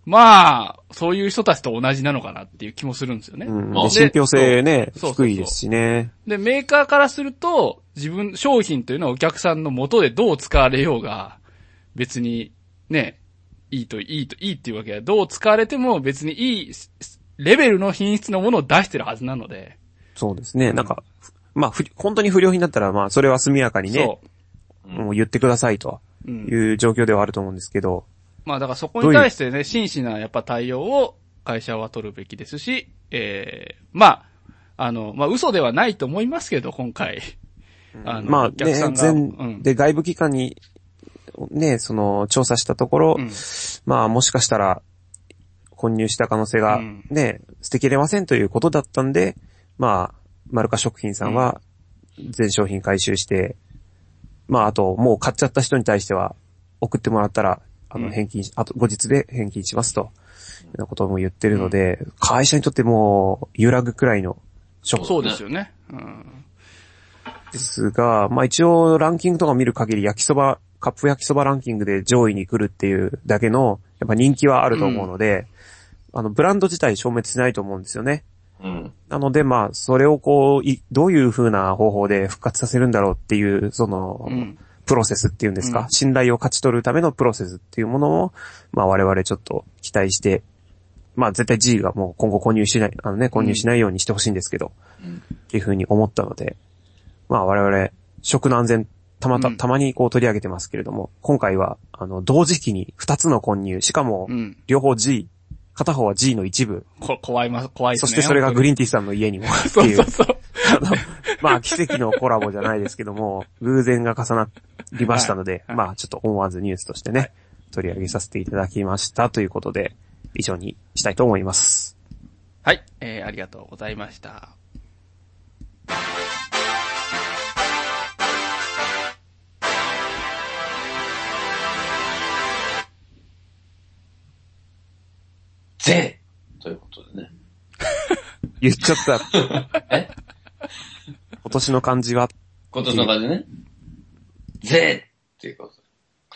まあ、そういう人たちと同じなのかなっていう気もするんですよね。 うん、で信憑性ね、 そうそうそう低いですしね。 で、メーカーからすると、自分、商品というのはお客さんの元でどう使われようが、別に、ね、いいと、いいと、いいっていうわけは、どう使われても別にいい、レベルの品質のものを出してるはずなので。 そうですね。うん、なんか、まあ、本当に不良品だったら、まあ、それは速やかにね、そうもう言ってくださいという状況ではあると思うんですけど。 うん、まあ、だからそこに対してね、真摯なやっぱ対応を会社は取るべきですし、ええー、まあ、あの、まあ、嘘ではないと思いますけど、今回。 あの、まあ、ね、全、うん、で、外部機関に、ね、その、調査したところ、うん、まあ、もしかしたら、混入した可能性がね、うん、捨てきれませんということだったんで、まあ、マルカ食品さんは、全商品回収して、うん、まあ、あと、もう買っちゃった人に対しては、送ってもらったら、あの、返金、うん、あと、後日で返金しますと、いうようなことも言ってるので、うん、会社にとってもう、揺らぐくらいのショック。 そうですよね。うん、 ですが、まあ一応、ランキングとか見る限り、焼きそば、カップ焼きそばランキングで上位に来るっていうだけの、やっぱ人気はあると思うので、うん、あの、ブランド自体消滅しないと思うんですよね。 うん、 なので、まあ、それをこう、い、どういう風な方法で復活させるんだろうっていう、その、うん、プロセスっていうんですか、うん、信頼を勝ち取るためのプロセスっていうものを、まあ我々ちょっと期待して、まあ絶対 G がもう今後購入しない、あのね、購入しないようにしてほしいんですけど、うん、っていう風に思ったので、まあ我々、食の安全、たまた、たまにこう取り上げてますけれども、今回は、あの、同時期にふたつの混入、しかも、両方 G、片方は G の一部。 こ、怖いま、怖いですね。 そしてそれがグリーンティーさんの家にもっていう。そうそうそう。あの、まあ奇跡のコラボじゃないですけども、偶然が重なりましたので、はいはい、まあちょっと思わずニュースとしてね、取り上げさせていただきましたということで、以上にしたいと思います。 はい、えー、ありがとうございました。 ぜということでね。 言っちゃった。え今年の漢字は今年の漢字ね。ぜっていうことで。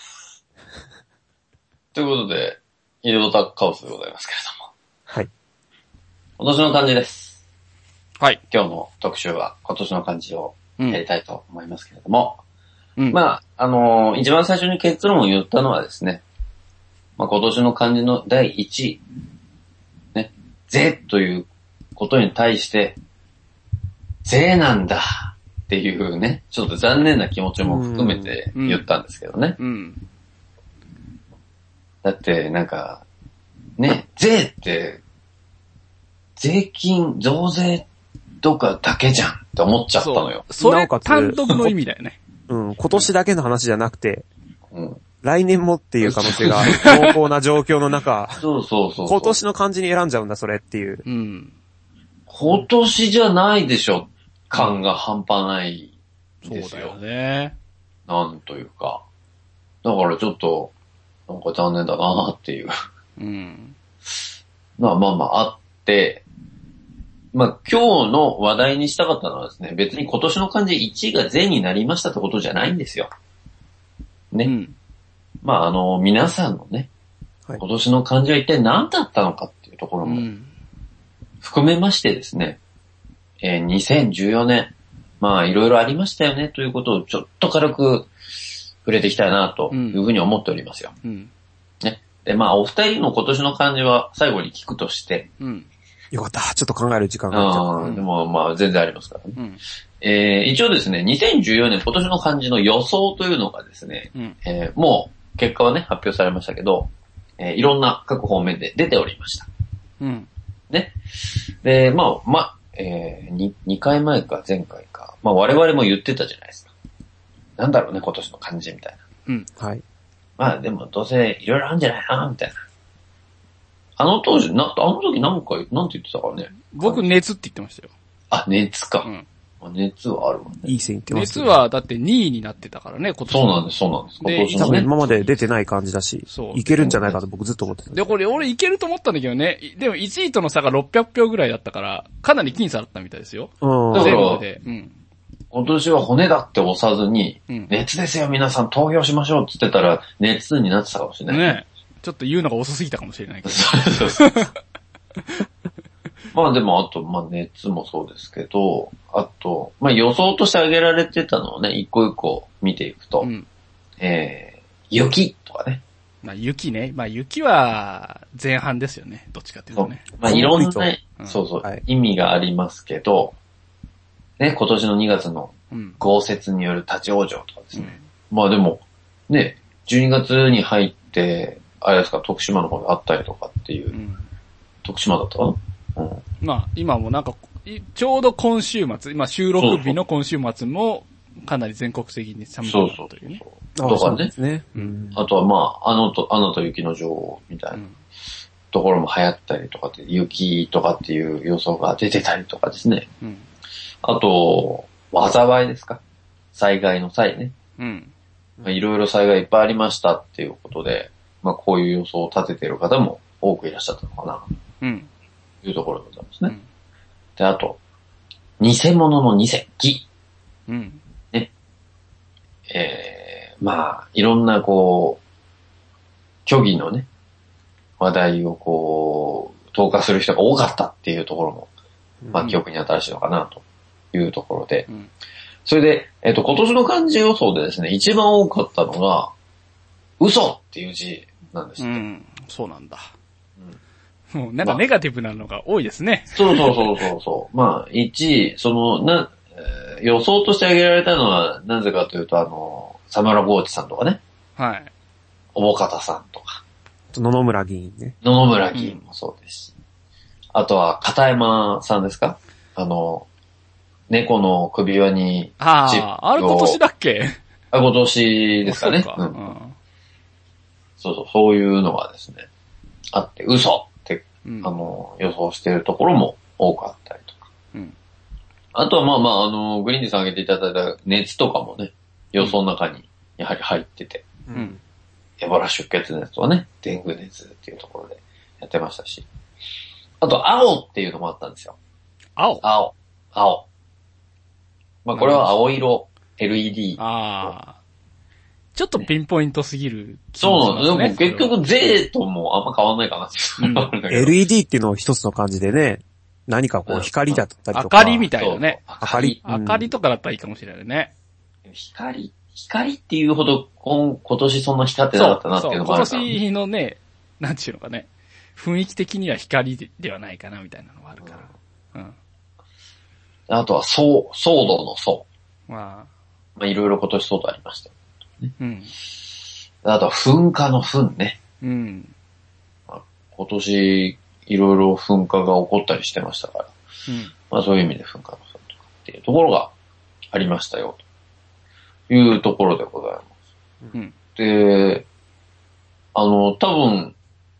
ということで、イルドタカオスでございますけれども。 はい。 今年の漢字です。 はい。 今日の特集は今年の漢字をやりたいと思いますけれども。 うん、 まあ、あのー、一番最初に結論を言ったのはですね、まあ今年の漢字のだいいちい。ね。ぜということに対して、ぜなんだっていうね、ちょっと残念な気持ちも含めて言ったんですけどね。 うんうん、 だってなんか、ね、ぜって、税金、増税とかだけじゃんって思っちゃったのよ。 そ, それ単独の意味だよね。 うん、今年だけの話じゃなくて、うん、来年もっていう可能性が濃厚な状況の中、 そうそうそうそう今年の漢字に選んじゃうんだそれっていう。 うん、 今年じゃないでしょ感が半端ないですよ。 そうだよね。 なんというか。だからちょっと、なんか残念だなっていう。 うん。 まあまあまああって、まあ今日の話題にしたかったのはですね、別に今年の漢字いちいがぜになりましたってことじゃないんですよ。ね。うん、まああの、皆さんのね、はい、今年の漢字は一体何だったのかっていうところも含めましてですね、えー、にせんじゅうよねん、まあいろいろありましたよねということをちょっと軽く触れていきたいなというふうに思っておりますよ。 うん、 ね。で、まあお二人の今年の漢字は最後に聞くとして、 うん、 よかった。ちょっと考える時間があっちゃった。 うん、でもまあ全然ありますからね。 うん、 えー、一応ですね、にせんじゅうよねん今年の漢字の予想というのがですね、 うんえー、もう結果はね、発表されましたけど、えー、いろんな各方面で出ておりました。 うん。 ね。で、まあ、まあ、えー、に、にかいまえか前回か。まあ我々も言ってたじゃないですか。なんだろうね、今年の漢字みたいな。 うん。 はい。 まあでもどうせいろいろあるんじゃないな、みたいな。あの当時、な、あの時何回、なんて言ってたからね。 僕、熱って言ってましたよ。 あ、熱か。 うん。 熱はあるもんね。 いい線言ってますね。熱はだってにいになってたからね、今年。 そうなんです、そうなんです。今年のね。多分今まで出てない感じだし、 そう。 いけるんじゃないかと僕ずっと思ってた。 で、これ俺いけると思ったんだけどね。でもいちいとの差がろっぴゃくひょうぐらいだったから、かなり僅差だったみたいですよ。 うん。 全部で。うん。 今年は骨だって押さずに、うん、熱ですよ皆さん投票しましょうって言ってたら、熱になってたかもしれない。 ね。 ちょっと言うのが遅すぎたかもしれないけど。 そうそうそうまあでも、あと、まあ熱もそうですけど、あと、まあ予想として挙げられてたのをね、一個一個見ていくと、うん、えー、雪とかね。 まあ雪ね。まあ雪は前半ですよね。どっちかっていうとね。 まあいろんな、うん、そうそう、はい、意味がありますけど、ね、今年のにがつの豪雪による立ち往生とかですね。うん、まあでも、ね、じゅうにがつに入って、あれですか、徳島の方であったりとかっていう、うん、徳島だったかな、うん、 まあ今もなんか、ちょうど今週末、今収録日の今週末もかなり全国的に寒かったというね。 そうそうそう。とかね。ね、うん。あとはまあ、あのと、アナと雪の女王みたいなところも流行ったりとかって、雪とかっていう予想が出てたりとかですね。うん、あと、災いですか？災害の際ね。うん。いろいろ災害いっぱいありましたっていうことで、まあこういう予想を立てている方も多くいらっしゃったのかな。うん。というところでございますね。うん、で、あと、偽物の偽、偽。うん。ね。えー、まあ、いろんなこう、虚偽のね、話題をこう、投下する人が多かったっていうところも、まあ記憶に新しいのかなというところで、うん、それで、えっと、今年の漢字予想でですね、一番多かったのが、嘘っていう字なんですね。うん、 そうなんだ。うん、もうなんかネガティブなのが多いですね。 まあ、そうそうそうそうそう。まあ、一、その、な、えー、予想として挙げられたのは、なぜかというと、あの、サムラゴーチさんとかね。はい。おぼかたさんとか。 野々村議員ね。 野々村議員もそうですし。うん、あとは、片山さんですか？あの、猫の首輪に、 ああ、あれ今年だっけ？ あ、今年ですかね。そうか、うんうん。そうそう、そういうのがですね、あって、嘘って、うん、あの、予想しているところも多くあったりとか。うん、あとはまあまあ、あの、グリーンディさん挙げていただいた熱とかもね、予想の中にやはり入ってて、うん、エボラ出血熱とかね、デング熱っていうところでやってましたし。あと、青っていうのもあったんですよ。 青青。青。まあこれは青色 エルイーディー。 ああ。ちょっとピンポイントすぎる、ね。 そうなんです。でも結局税ともあんま変わんないかなって、 うん、エルイーディー っていうのを一つの漢字でね、何かこう光だったりとか。 明かりみたいなね。 明かり。 明かりとかだったらいいかもしれないね。 光、光っていうほど今、今年そんな光ってなかったなっていうのもあるから、ね。 今年のね、なんていうのかね、雰囲気的には光ではないかなみたいなのがあるから。うん。 あとは、そう、騒動のそう。まあ。まあ、いろいろ今年騒動ありました、ね。うん。あとは、噴火の噴ね。うん。まあ、今年、いろいろ噴火が起こったりしてましたから。うん。まあ、そういう意味で噴火の噴とかっていうところがありましたよ、というところでございます。うん。で、あの、多分、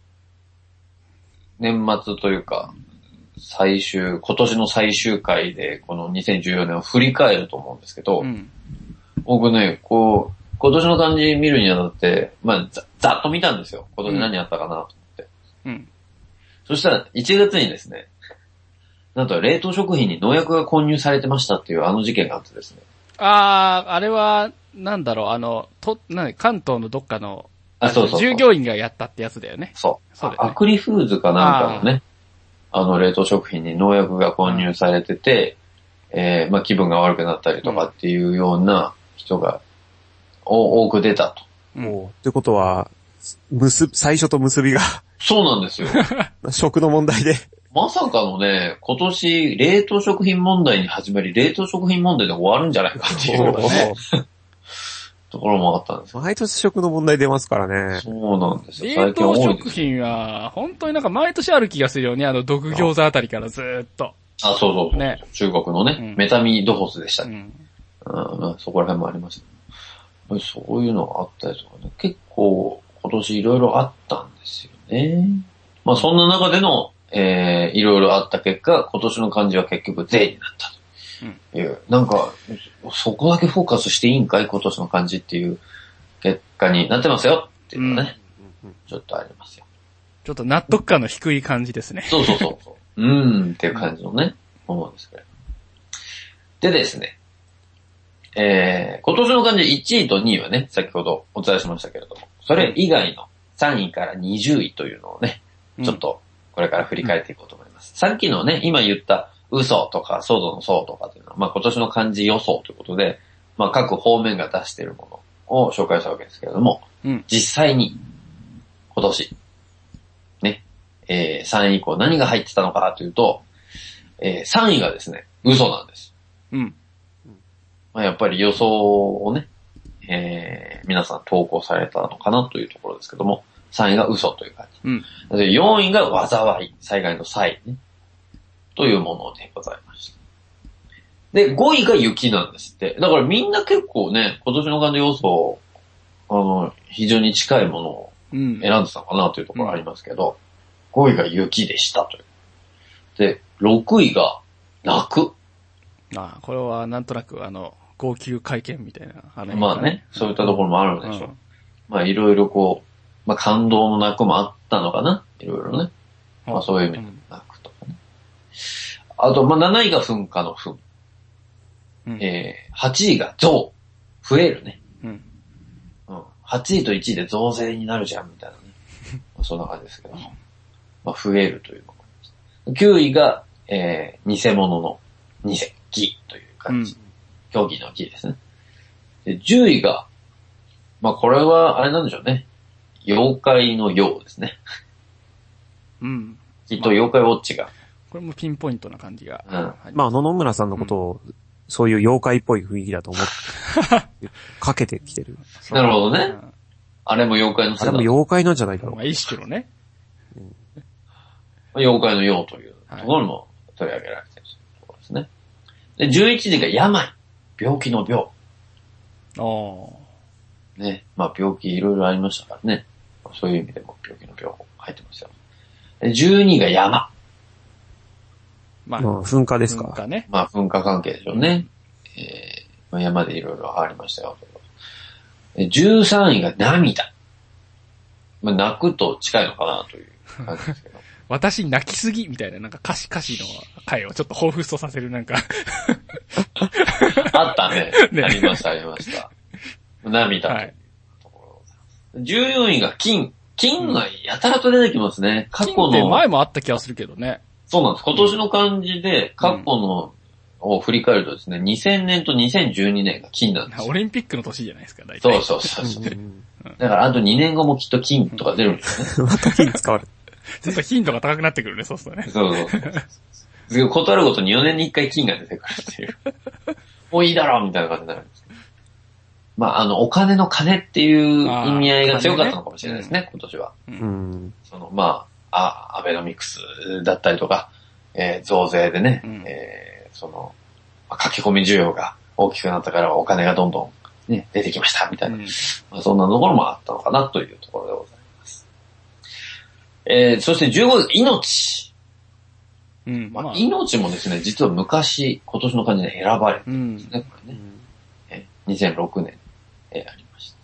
年末というか、最終、今年の最終回で、このにせんじゅうよねんを振り返ると思うんですけど、うん、僕ね、こう、今年の漢字見るにあたって、まあざ、ざっと見たんですよ。今年何あったかなと思って。うん。そしたら、いちがつにですね、なんと冷凍食品に農薬が混入されてましたっていうあの事件があってですね。 あー、あれは、なんだろう、あの、と、な関東のどっかの、 あ、そうそうそう。 従業員がやったってやつだよね。 そう。そうだよね。アクリフーズかなんかのね、あの冷凍食品に農薬が混入されてて、えー、まあ気分が悪くなったりとかっていうような人が、お多く出たと。 うん。ってことは、むす、最初と結びが。 そうなんですよ。 食の問題で。 まさかのね、今年冷凍食品問題に始まり、冷凍食品問題で終わるんじゃないかっていうね。ところもあったんですよ。 毎年食の問題出ますからね。 そうなんですよ。 冷凍食品は、本当になんか毎年ある気がするよね。あの、毒餃子あたりからずーっと。 あ、そうそうそう。ね。中国のね、うん、メタミドフォスでしたね。うん、そこら辺もありました。そういうのがあったりとかね。結構、今年いろいろあったんですよね。まあそんな中での、えー、いろいろあった結果、今年の漢字は結局税になったと。いう、なんか、そこだけフォーカスしていいんかい今年の漢字っていう結果になってますよっていうのがね、うん、ちょっとありますよ。 ちょっと納得感の低い感じですね。 そうそうそうそう。うーんっていう感じのね、思うんですけど。でですね、えー、今年の漢字いちいとにいはね、先ほどお伝えしましたけれども、それ以外のさんいからにじゅういというのをね、ちょっとこれから振り返っていこうと思います。うん、さっきのね、今言った嘘とか、騒動の騒とかというのは、まあ今年の漢字予想ということで、まあ各方面が出しているものを紹介したわけですけれども、うん、実際に今年、ね、えー、さんい以降何が入ってたのかというと、えー、さんいがですね、嘘なんです。うん。まあ、やっぱり予想をね、えー、皆さん投稿されたのかなというところですけども、さんいが嘘という感じ。うん。でよんいが災い、災害の災ね、というものでございました。で、ごいが雪なんですって。だからみんな結構ね、今年の漢字予想、あの、非常に近いものを選んでたのかなというところありますけど、うん、ごいが雪でしたという。で、ろくいが泣く。 ああ、これはなんとなくあの、号泣会見みたいな。 あのまあね、そういったところもあるんでしょう。うん、まあいろいろこう、まあ感動の泣くもあったのかな、いろいろね。まあそういう意味で泣くとかね。あと、まあなないが噴火の噴。うん、えー、はちいが増。増えるね。うんうん、はちいといちいで増税になるじゃん、みたいなね。まあ、そんな感じですけど。まあ増えるというのがあります。きゅういが、えー、偽物の偽、偽という感じ。うん、競技の偽ですね。で、じゅういが、まあこれはあれなんでしょうね。妖怪の妖ですね。うん。きっと妖怪ウォッチが。まあ、 これもピンポイントな感じが。 うん。まあ野々村さんのことを、うん、そういう妖怪っぽい雰囲気だと思って、かけてきてる。 なるほどね。あれも妖怪のせいだ。あれも妖怪なんじゃないかな。 まあ、意識のね。 うん、妖怪の妖というところも取り上げられているところですね。で、じゅういちいが病。病気の病。ああ。ね。まあ病気いろいろありましたからね。そういう意味でも病気の病入ってますよ。で、じゅうにいが山。 まあ、噴火ですか。 噴火ね。 まあ噴火関係でしょうね。えーまあ、山でいろいろありましたよ。じゅうさんいが涙。まあ泣くと近いのかなという感じですけど。 私泣きすぎみたいな、なんか歌詞歌詞の回をちょっと彷彿とさせるなんかあったね。ね。ありましたありました。涙というところ。じゅうよんいが金。金がやたらと出てきますね。過去の。 金って前もあった気がするけどね。 そうなんです。今年の漢字で過去のを振り返るとですね、にせんねんとにせんじゅうにねんが金なんですよ。 オリンピックの年じゃないですか、大体。 そうそうそう。だからあとにねんごもきっと金とか出るんですよね。 また金使われる。 ちょっと頻度が高くなってくるね、そうするとね。 そうそうそう。ことあるごとによねんにいっかい金が出てくるっていう。もういいだろうみたいな感じになるんですけど。まあ、あの、お金の金っていう意味合いが強かったのかもしれないですね、ね今年は。うん。その、まあ、あ、アベノミクスだったりとか、えー、増税でね、うん、えー、その、まあ、書き込み需要が大きくなったからお金がどんどんね、出てきました、みたいな。うん、まあ、そんなところもあったのかなというところでございます。えー、そしてじゅうごい、命。うん。まあ、命もですね、実は昔、今年の漢字で選ばれてるんですね、うん、これね。えー、にせんろくねん、えー、ありました。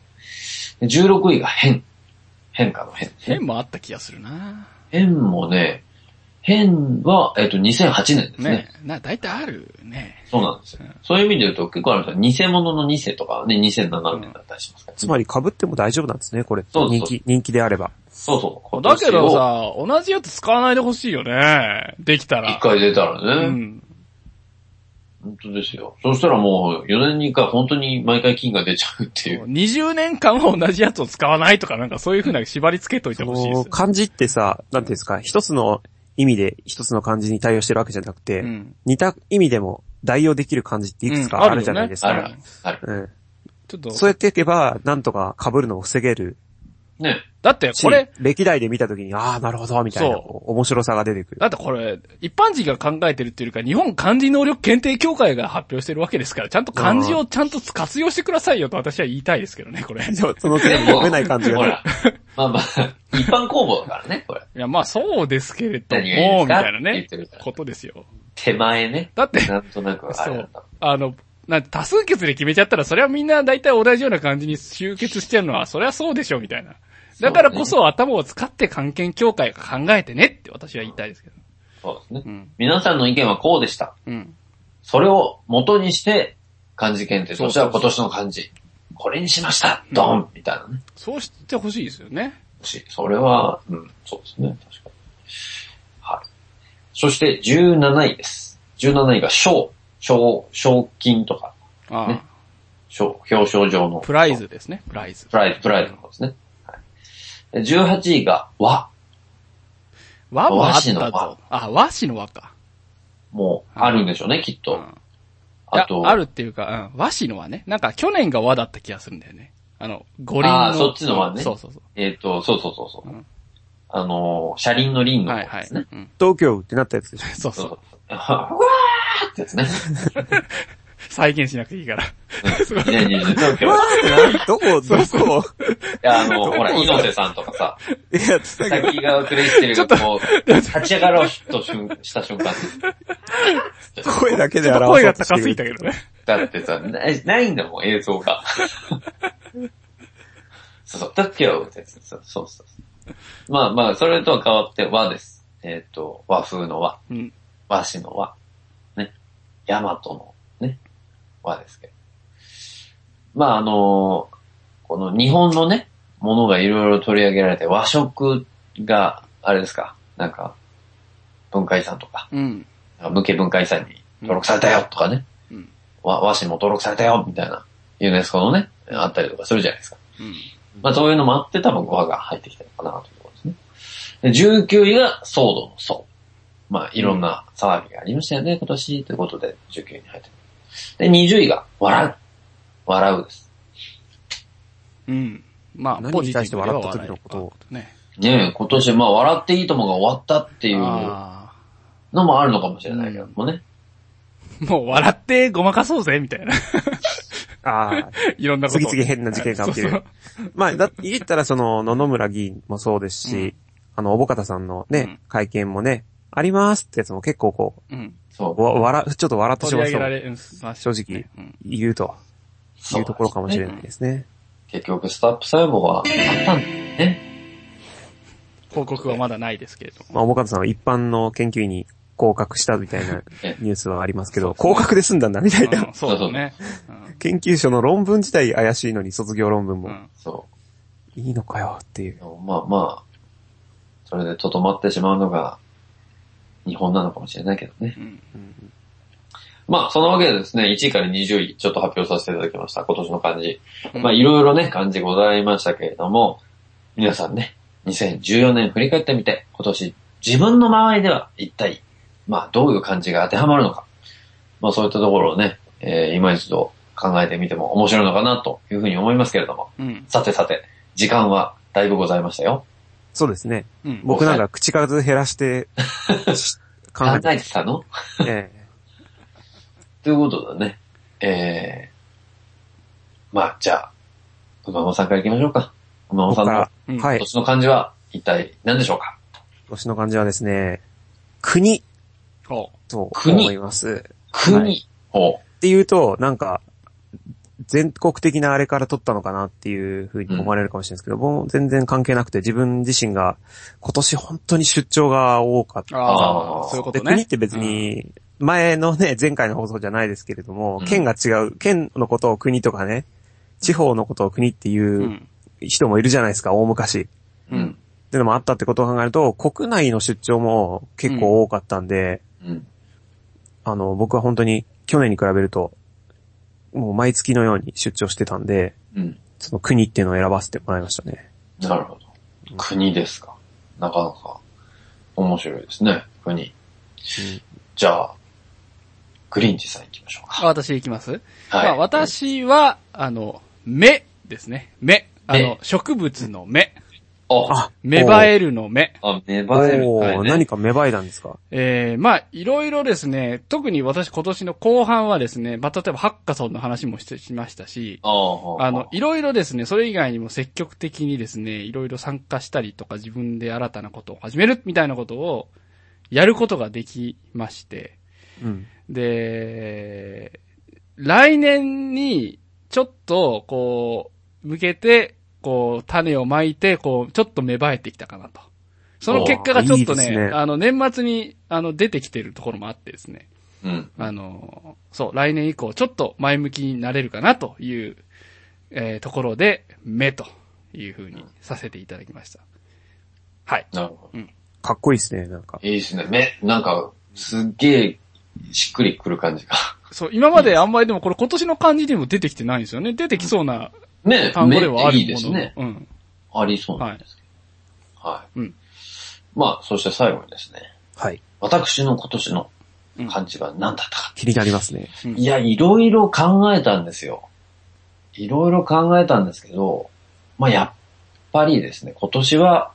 じゅうろくいが変。変化の変、ね。 変もあった気がするな。 変もね、変は、えっと、にせんはちねんですね。ねな、だいたいあるね。 そうなんですよ。うん、そういう意味で言うと結構あるんですよ。偽物の偽とかね、にせんななねんだったりしますから、ね、 つまり被っても大丈夫なんですね、これ。そうそう人気、人気であれば。 そうそう。 だけどさ、同じやつ使わないでほしいよね。できたら。 一回出たらね。うん。本当ですよ。そしたらもうよねんにいっかい本当に毎回金が出ちゃうっていう。 にじゅうねんかんは同じやつを使わないとかなんかそういう風な縛り付けといてほしいです。 漢字ってさ、なんていうんですか、一つの意味で一つの漢字に対応してるわけじゃなくて、うん、似た意味でも代用できる漢字っていくつかあるじゃないですか。 うん、あるよね。ある。ある。 うん。ちょっと。そうやっていけば、なんとか被るのを防げる。 ね。だってこれ。 歴代で見たときに、ああ、なるほど、みたいな、面白さが出てくる。 だってこれ、一般人が考えてるっていうか、日本漢字能力検定協会が発表してるわけですから、ちゃんと漢字をちゃんと活用してくださいよと私は言いたいですけどね、これ。 その点で読めない漢字が、ね。ほら。 まあまあ、一般公募だからね、これ。 いや、まあそうですけれども、みたいなね、ことですよ。 手前ね。 だって、 なんとなくあれだった。 あの、な多数決で決めちゃったら、それはみんな大体同じような感じに集結してるのは、それはそうでしょ、みたいな。だからこそ頭を使って漢検協会が考えてねって私は言いたいですけど。 そうですね。うん、皆さんの意見はこうでした。うん、それを元にして漢字検定としては今年の漢字。これにしましたドン、うん、みたいなね。 そうしてほしいですよね。 し、それは、うん、そうですね、確かに。はい。そしてじゅうなないです。じゅうなないが賞、賞、賞金とか、ね。ああ賞、表彰状の。 プライズですね、プライズ。 プライズ、プライズの方ですね。はい。じゅうはちいが和。 和もあったぞ。あ、和紙の和か。 もう、あるんでしょうね、うん、きっと。うん、 あと。あるっていうか、うん、和紙の和ね。なんか去年が和だった気がするんだよね。あの、五輪の。ああ、 そっちの和ね。 そうそうそう。 えっ、ー、と、そうそうそうそう。うん、あのー、車輪の輪の方ですね。はいはい、うん、 東京ってなったやつでしょ。 そうそう。 うわーってやつね。 再現しなくていいから。 にせんにじゅう東京。 どこどこいや、あの、ほら、猪瀬さんとかさ、いや、滝川クレイステルがこう、立ち上がろうとした瞬間。 声だけで表声が高すぎたけどね。 だってさ、ない、ないんだもん、映像が。そうそう、東京ってやつ。そうそうそう。まあまあ、それとは変わって和です。えっ、ー、と、和風の和。うん、和紙の和。ね。大和のね。和ですけど。まああの、この日本のね、ものがいろいろ取り上げられて、和食が、あれですか、なんか、文化遺産とか、うん、無形文化遺産に登録されたよとかね、うん、和, 和紙も登録されたよみたいな、ユネスコのね、あったりとかするじゃないですか。うん、まあそういうのもあって多分和が入ってきたのかなというところですね。でじゅうきゅういが騒動の騒。まあいろんな騒ぎがありましたよね、今年ということでじゅうきゅういに入ってる。で、にじゅういが笑う。笑うです。 うん。まあ、 何に対して笑った時のことを。 ね。ねえ、今年、まあ、笑っていいともが終わったっていうのもあるのかもしれないけどもね。 うん、もう笑ってごまかそうぜ、みたいな。 ああ。 いろんなこと。 次々変な事件が起きる。そうそうまあ、だ言ったらその、野々村議員もそうですし、うん、あの、おぼかたさんのね、うん、会見もね、ありますってやつも結構こう、うん、そうわ笑、ちょっと笑ってしまいそう。正直、言うと。いうところかもしれないですね。 結局スタップ細胞はあったんだね。 報告はまだないですけれども。 まあ、おぼかたさんは一般の研究員に降格したみたいなニュースはありますけど、降格で済んだんだみたいな。 うん、そうそうね、 うん。研究所の論文自体怪しいのに卒業論文も。うん、そう。いいのかよっていう。 まあまあ、それでとどまってしまうのが日本なのかもしれないけどね。うんうんまあ、そのわけでですね、いちいからにじゅうい、ちょっと発表させていただきました。今年の漢字。まあ、いろいろね、漢字ございましたけれども、皆さんね、にせんじゅうよねん振り返ってみて、今年自分の周りでは一体、まあ、どういう漢字が当てはまるのか。まあ、そういったところをね、えー、今一度考えてみても面白いのかなというふうに思いますけれども。うん、さてさて、時間はだいぶございましたよ。 そうですね。うん、僕なんか口数減らして、 考えてたのええということでね、えー、まあ、じゃあ、馬野さんから行きましょうか。馬野さんの、はい、今年の漢字は一体何でしょうか。 今年の漢字はですね、国と思います。 国、はい、 っていうと、なんか、全国的なあれから取ったのかなっていう風に思われるかもしれないですけど、うん、もう全然関係なくて、自分自身が今年本当に出張が多かった。 ああ、そういうことね。 で、国って別に、前のね、前回の放送じゃないですけれども、うん、県が違う、県のことを国とかね、地方のことを国っていう人もいるじゃないですか、大昔。うん。ってのもあったってことを考えると、国内の出張も結構多かったんで、うん、あの、僕は本当に去年に比べると、もう毎月のように出張してたんで、うん、その国っていうのを選ばせてもらいましたね。 なるほど。国ですか。なかなか面白いですね、国。うん、じゃあ、グリーンジさん行きましょうか。 私行きます、はいまあ、私は、あの、芽ですね。芽。あの、植物の芽。あ、芽生えるの芽。 あ、芽生える、 はいね。何か芽生えたんですか？ えー、まあ、いろいろですね、特に私今年の後半はですね、まあ、例えばハッカソンの話もしてしましたし、ああの、いろいろですね、それ以外にも積極的にですね、いろいろ参加したりとか自分で新たなことを始めるみたいなことをやることができまして、うん、で、来年にちょっとこう、向けて、こう、種をまいて、こう、ちょっと芽生えてきたかなと。その結果がちょっとね、いいねあの、年末に、あの、出てきてるところもあってですね。うん。あの、そう、来年以降、ちょっと前向きになれるかなという、えー、ところで、芽という風にさせていただきました。 はい。 なるほど。 うん。かっこいいですね、なんか。 いいですね。め、なんか、すっげえ、しっくりくる感じが。 そう、今まであんまりでもこれ今年の漢字でも出てきてないんですよね。出てきそうなね、 単語ではあるものの。 いいですね。 うん。 ありそうなんですけど。はい。はい。 うん。 まあ、そして最後にですね。 はい。 私の今年の漢字は何だったか。 気になりますね。 いや、いろいろ考えたんですよ。いろいろ考えたんですけど、まあ、やっぱりですね、今年は、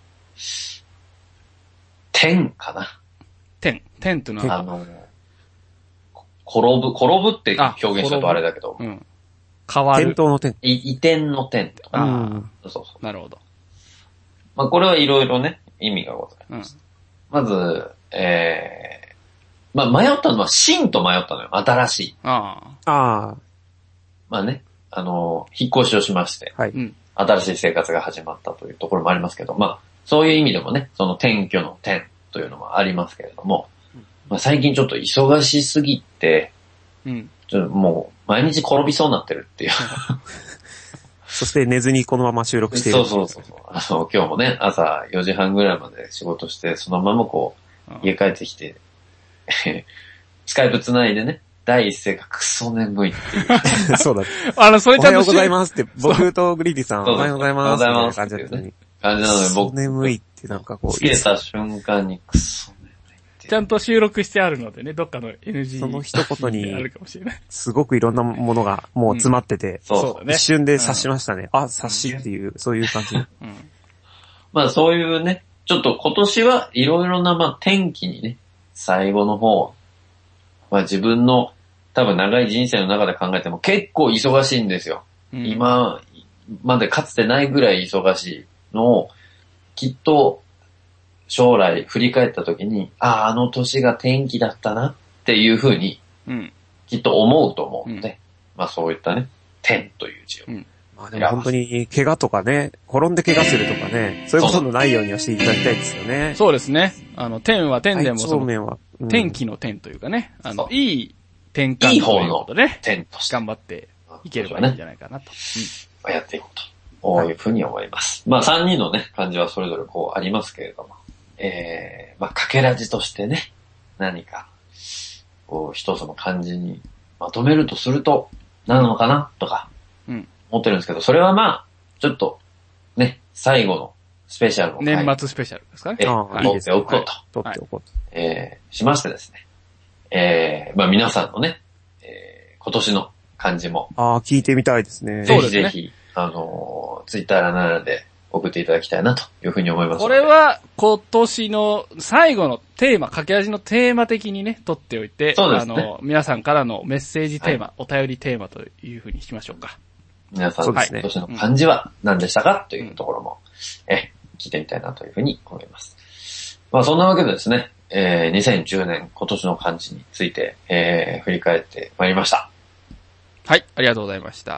天かな。 天。天っていうのは、 あの、転ぶ、転ぶって表現するとあれだけど、 うん。変わる。 転倒の天。 い移転の天とか、 ああ、そうそう。 なるほど。 まあ、これはいろいろね、意味がございます。 うん、 まず、えー、まあ、迷ったのは新と迷ったのよ。新しい。 ああ。ああ。 まあね、あの、引っ越しをしまして、 はい。 新しい生活が始まったというところもありますけど、まあ、そういう意味でもね、その転居の転というのもありますけれども、まあ、最近ちょっと忙しすぎて、うん、ちょっともう毎日転びそうになってるっていう。 そして寝ずにこのまま収録している。 そうそうそう。あの、今日もね、朝よじはんぐらいまで仕事して、そのままこう、家帰ってきて、スカイプ繋いでね、第一声がクソ眠いっていう。 そうだ。 あの、それちゃんと。 おはようございますって、僕とグリーディさん、おはようございます。 おはようございます。 感じだったのに。 感じなので僕。 クソ眠いってなんかこう。 つけた瞬間にクソ眠いって。 ちゃんと収録してあるのでね、どっかの エヌジー。 その一言に、 あるかもしれない。 すごくいろんなものがもう詰まってて、うん、 そうそうね、一瞬で察しましたね。うん、あ、察しっていう、そういう感じ。うん、 まあそういうね、ちょっと今年はいろいろなまあ天気にね、最後の方、まあ自分の多分長い人生の中で考えても結構忙しいんですよ。うん、今までかつてないぐらい忙しいのを、きっと将来振り返った時に、ああ、あの年が天気だったなっていう風に、きっと思うと思うので、うん、まあそういったね、天という字を。うんまあでも本当に怪我とかね、転んで怪我するとかね、そういうことのないようにはしていただきたいですよね。 そうですね。あの、天は天でもその、 面は、 うん、天気の天というかね、あの、いい転換ということで、ね、天として頑張っていければいいんじゃないかなと。 うん、やっていこうと、こういうふうに思います。はい、まあさんにんのね、漢字はそれぞれこうありますけれども、えー、まあかけらじとしてね、何か、こう一つの漢字にまとめるとすると、何なのかなとか、うん思ってるんですけど、それはまあ、ちょっと、ね、最後のスペシャルの年末スペシャルですかね。 え、取っておこうと。 取っておこうと。 えー、しましてですね。えー、まあ皆さんのね、えー、今年の漢字も。 ああ、聞いてみたいですね。 ぜひぜひ、あのー、ツイッターなどで送っていただきたいなというふうに思います。 これは今年の最後のテーマ、駆け味のテーマ的にね、取っておいて、 そうですね、 あの、皆さんからのメッセージテーマ、はい、お便りテーマというふうにしましょうか。 皆さんの今年の漢字は何でしたかというところも、うん、え聞いてみたいなというふうに思います。まあそんなわけでですね、えー、にせんじゅうねん今年の漢字について、えー、振り返ってまいりました。 はい、ありがとうございました。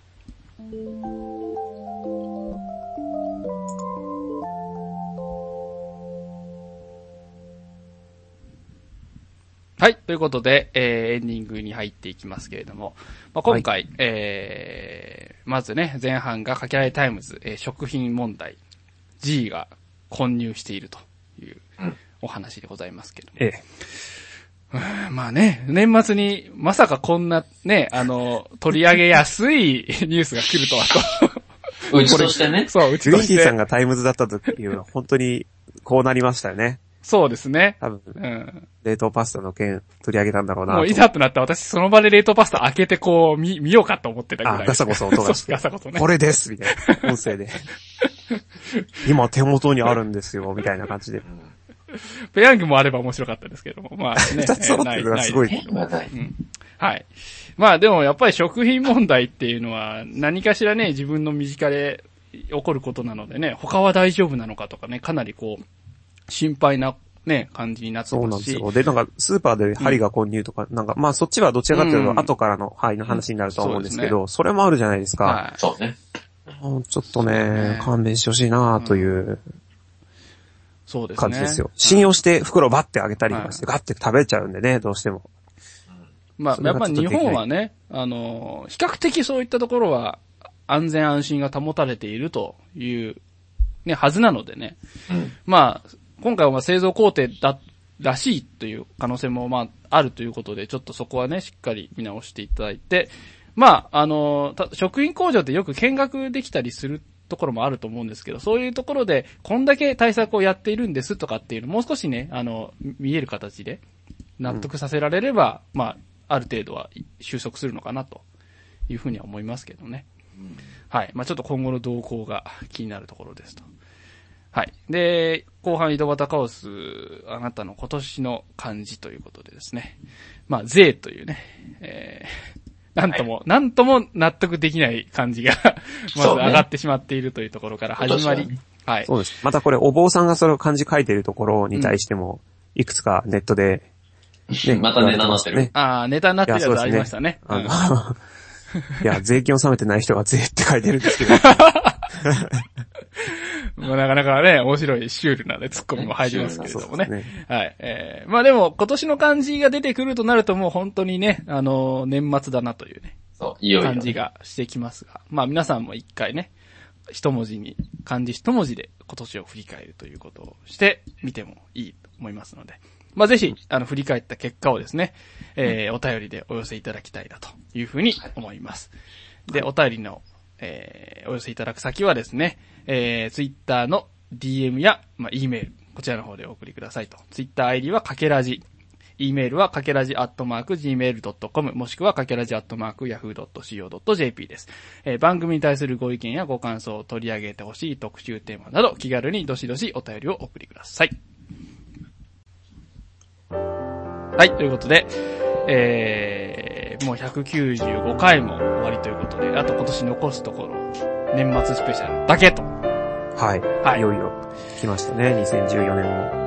はい。ということで、えー、エンディングに入っていきますけれども、まあ、今回、はい、えー、まずね、前半がかけられタイムズ、えー、食品問題、G が混入しているというお話でございますけども。 ええ。まあね、年末にまさかこんなね、あの、取り上げやすいニュースが来るとはと。うちとしてね。 そう、うちとして。 グリーティさんがタイムズだった時いうのは本当にこうなりましたよね。 そうですね。 多分、うん、冷凍パスタの件取り上げたんだろうなと。 もういざとなった私その場で冷凍パスタ開けてこう見、見ようかと思ってたぐらい。 あ、ガサゴソ音がして。 ガサゴソね。 これですみたいな。音声で。今手元にあるんですよ、みたいな感じで。 ペヤングもあれば面白かったですけども。まあね。 二つ揃ってるのがすごい。 うん。 はい。まあでもやっぱり食品問題っていうのは何かしらね、自分の身近で起こることなのでね、他は大丈夫なのかとかね、かなりこう、心配なね、感じになってますし。 そうなんですよ。で、なんか、スーパーで針が混入とか、うん、なんか、まあそっちはどちらかというと、後からの針の話になると思うんですけど、うん そ, ね、それもあるじゃないですか。 はい、そうね。 ちょっとね、ね勘弁してほしいなという、 そうですね。 感じですよ。信用して袋バッてあげたりとかして、ガッて食べちゃうんでね、どうしても。 まあ、やっぱり日本はね、あの、比較的そういったところは、安全安心が保たれているというね、はずなのでね。うん、まあ、今回はまあ製造工程だ、らしいという可能性もまあ、あるということで、ちょっとそこはね、しっかり見直していただいて、まあ、あの、食品工場ってよく見学できたりするところもあると思うんですけど、そういうところで、こんだけ対策をやっているんですとかっていうのもう少しね、あの、見える形で納得させられれば、うん、まあ、ある程度は収束するのかなというふうには思いますけどね。うん、はい。まあちょっと今後の動向が気になるところですと。はい。で、後半井戸端カオス、あなたの今年の漢字ということでですね。まあ、税というね、えー、なんとも、はい、なんとも納得できない漢字がまず上がってしまっているというところから始まり、ね、はい。 そうです。またこれお坊さんがそれを漢字書いているところに対しても、うん、いくつかネットで、 ね、またネタになってる。ね、 ああ、ネタになってるやつありましたね。 いや、ね、あの、いや、税金を納めてない人が税って書いてるんですけど。 まあなかなかね、面白いシュールなね、ツッコミも入りますけれどもね。ねはい。えー、まあでも、今年の漢字が出てくるとなるともう本当にね、あのー、年末だなというね。 そう、いよいよ、ね。 感じがしてきますが。まあ皆さんも一回ね、一文字に、漢字一文字で今年を振り返るということをしてみてもいいと思いますので。まあぜひ、あの、振り返った結果をですね、えー、お便りでお寄せいただきたいなというふうに思います。で、お便りの、えー、お寄せいただく先はですね、えー、ツイッターの ディーエム や、まあ、E メール、こちらの方でお送りくださいと。ツイッター アイディー はかけらじ。E メールはかけらじアットマーク ジーメールドットコム もしくはかけらじアットマーク ヤフードットシーオードットジェーピー です。えー、番組に対するご意見やご感想を取り上げてほしい特集テーマなど気軽にどしどしお便りをお送りください。はい、ということで、えー、もうひゃくきゅうじゅうごかいも終わりということで、あと今年残すところ、年末スペシャルだけと。 はい。はい。いよいよ来ましたね、にせんじゅうよねんも。 うん。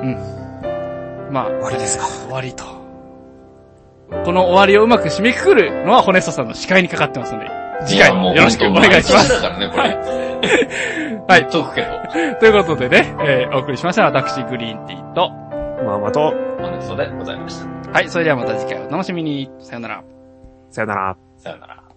まあ、 終わりですか。 終わりと。この終わりをうまく締めくくるのはホネストさんの司会にかかってますので、次回もよろしくお願いします。 だからね、これ。 はい。 言っとくけど。 ということでね、えー、お送りしました私、グリーンティーと、 まあまと、 ホネストでございました。 はい、それではまた次回お楽しみに。さよなら。 さよなら。 さよなら。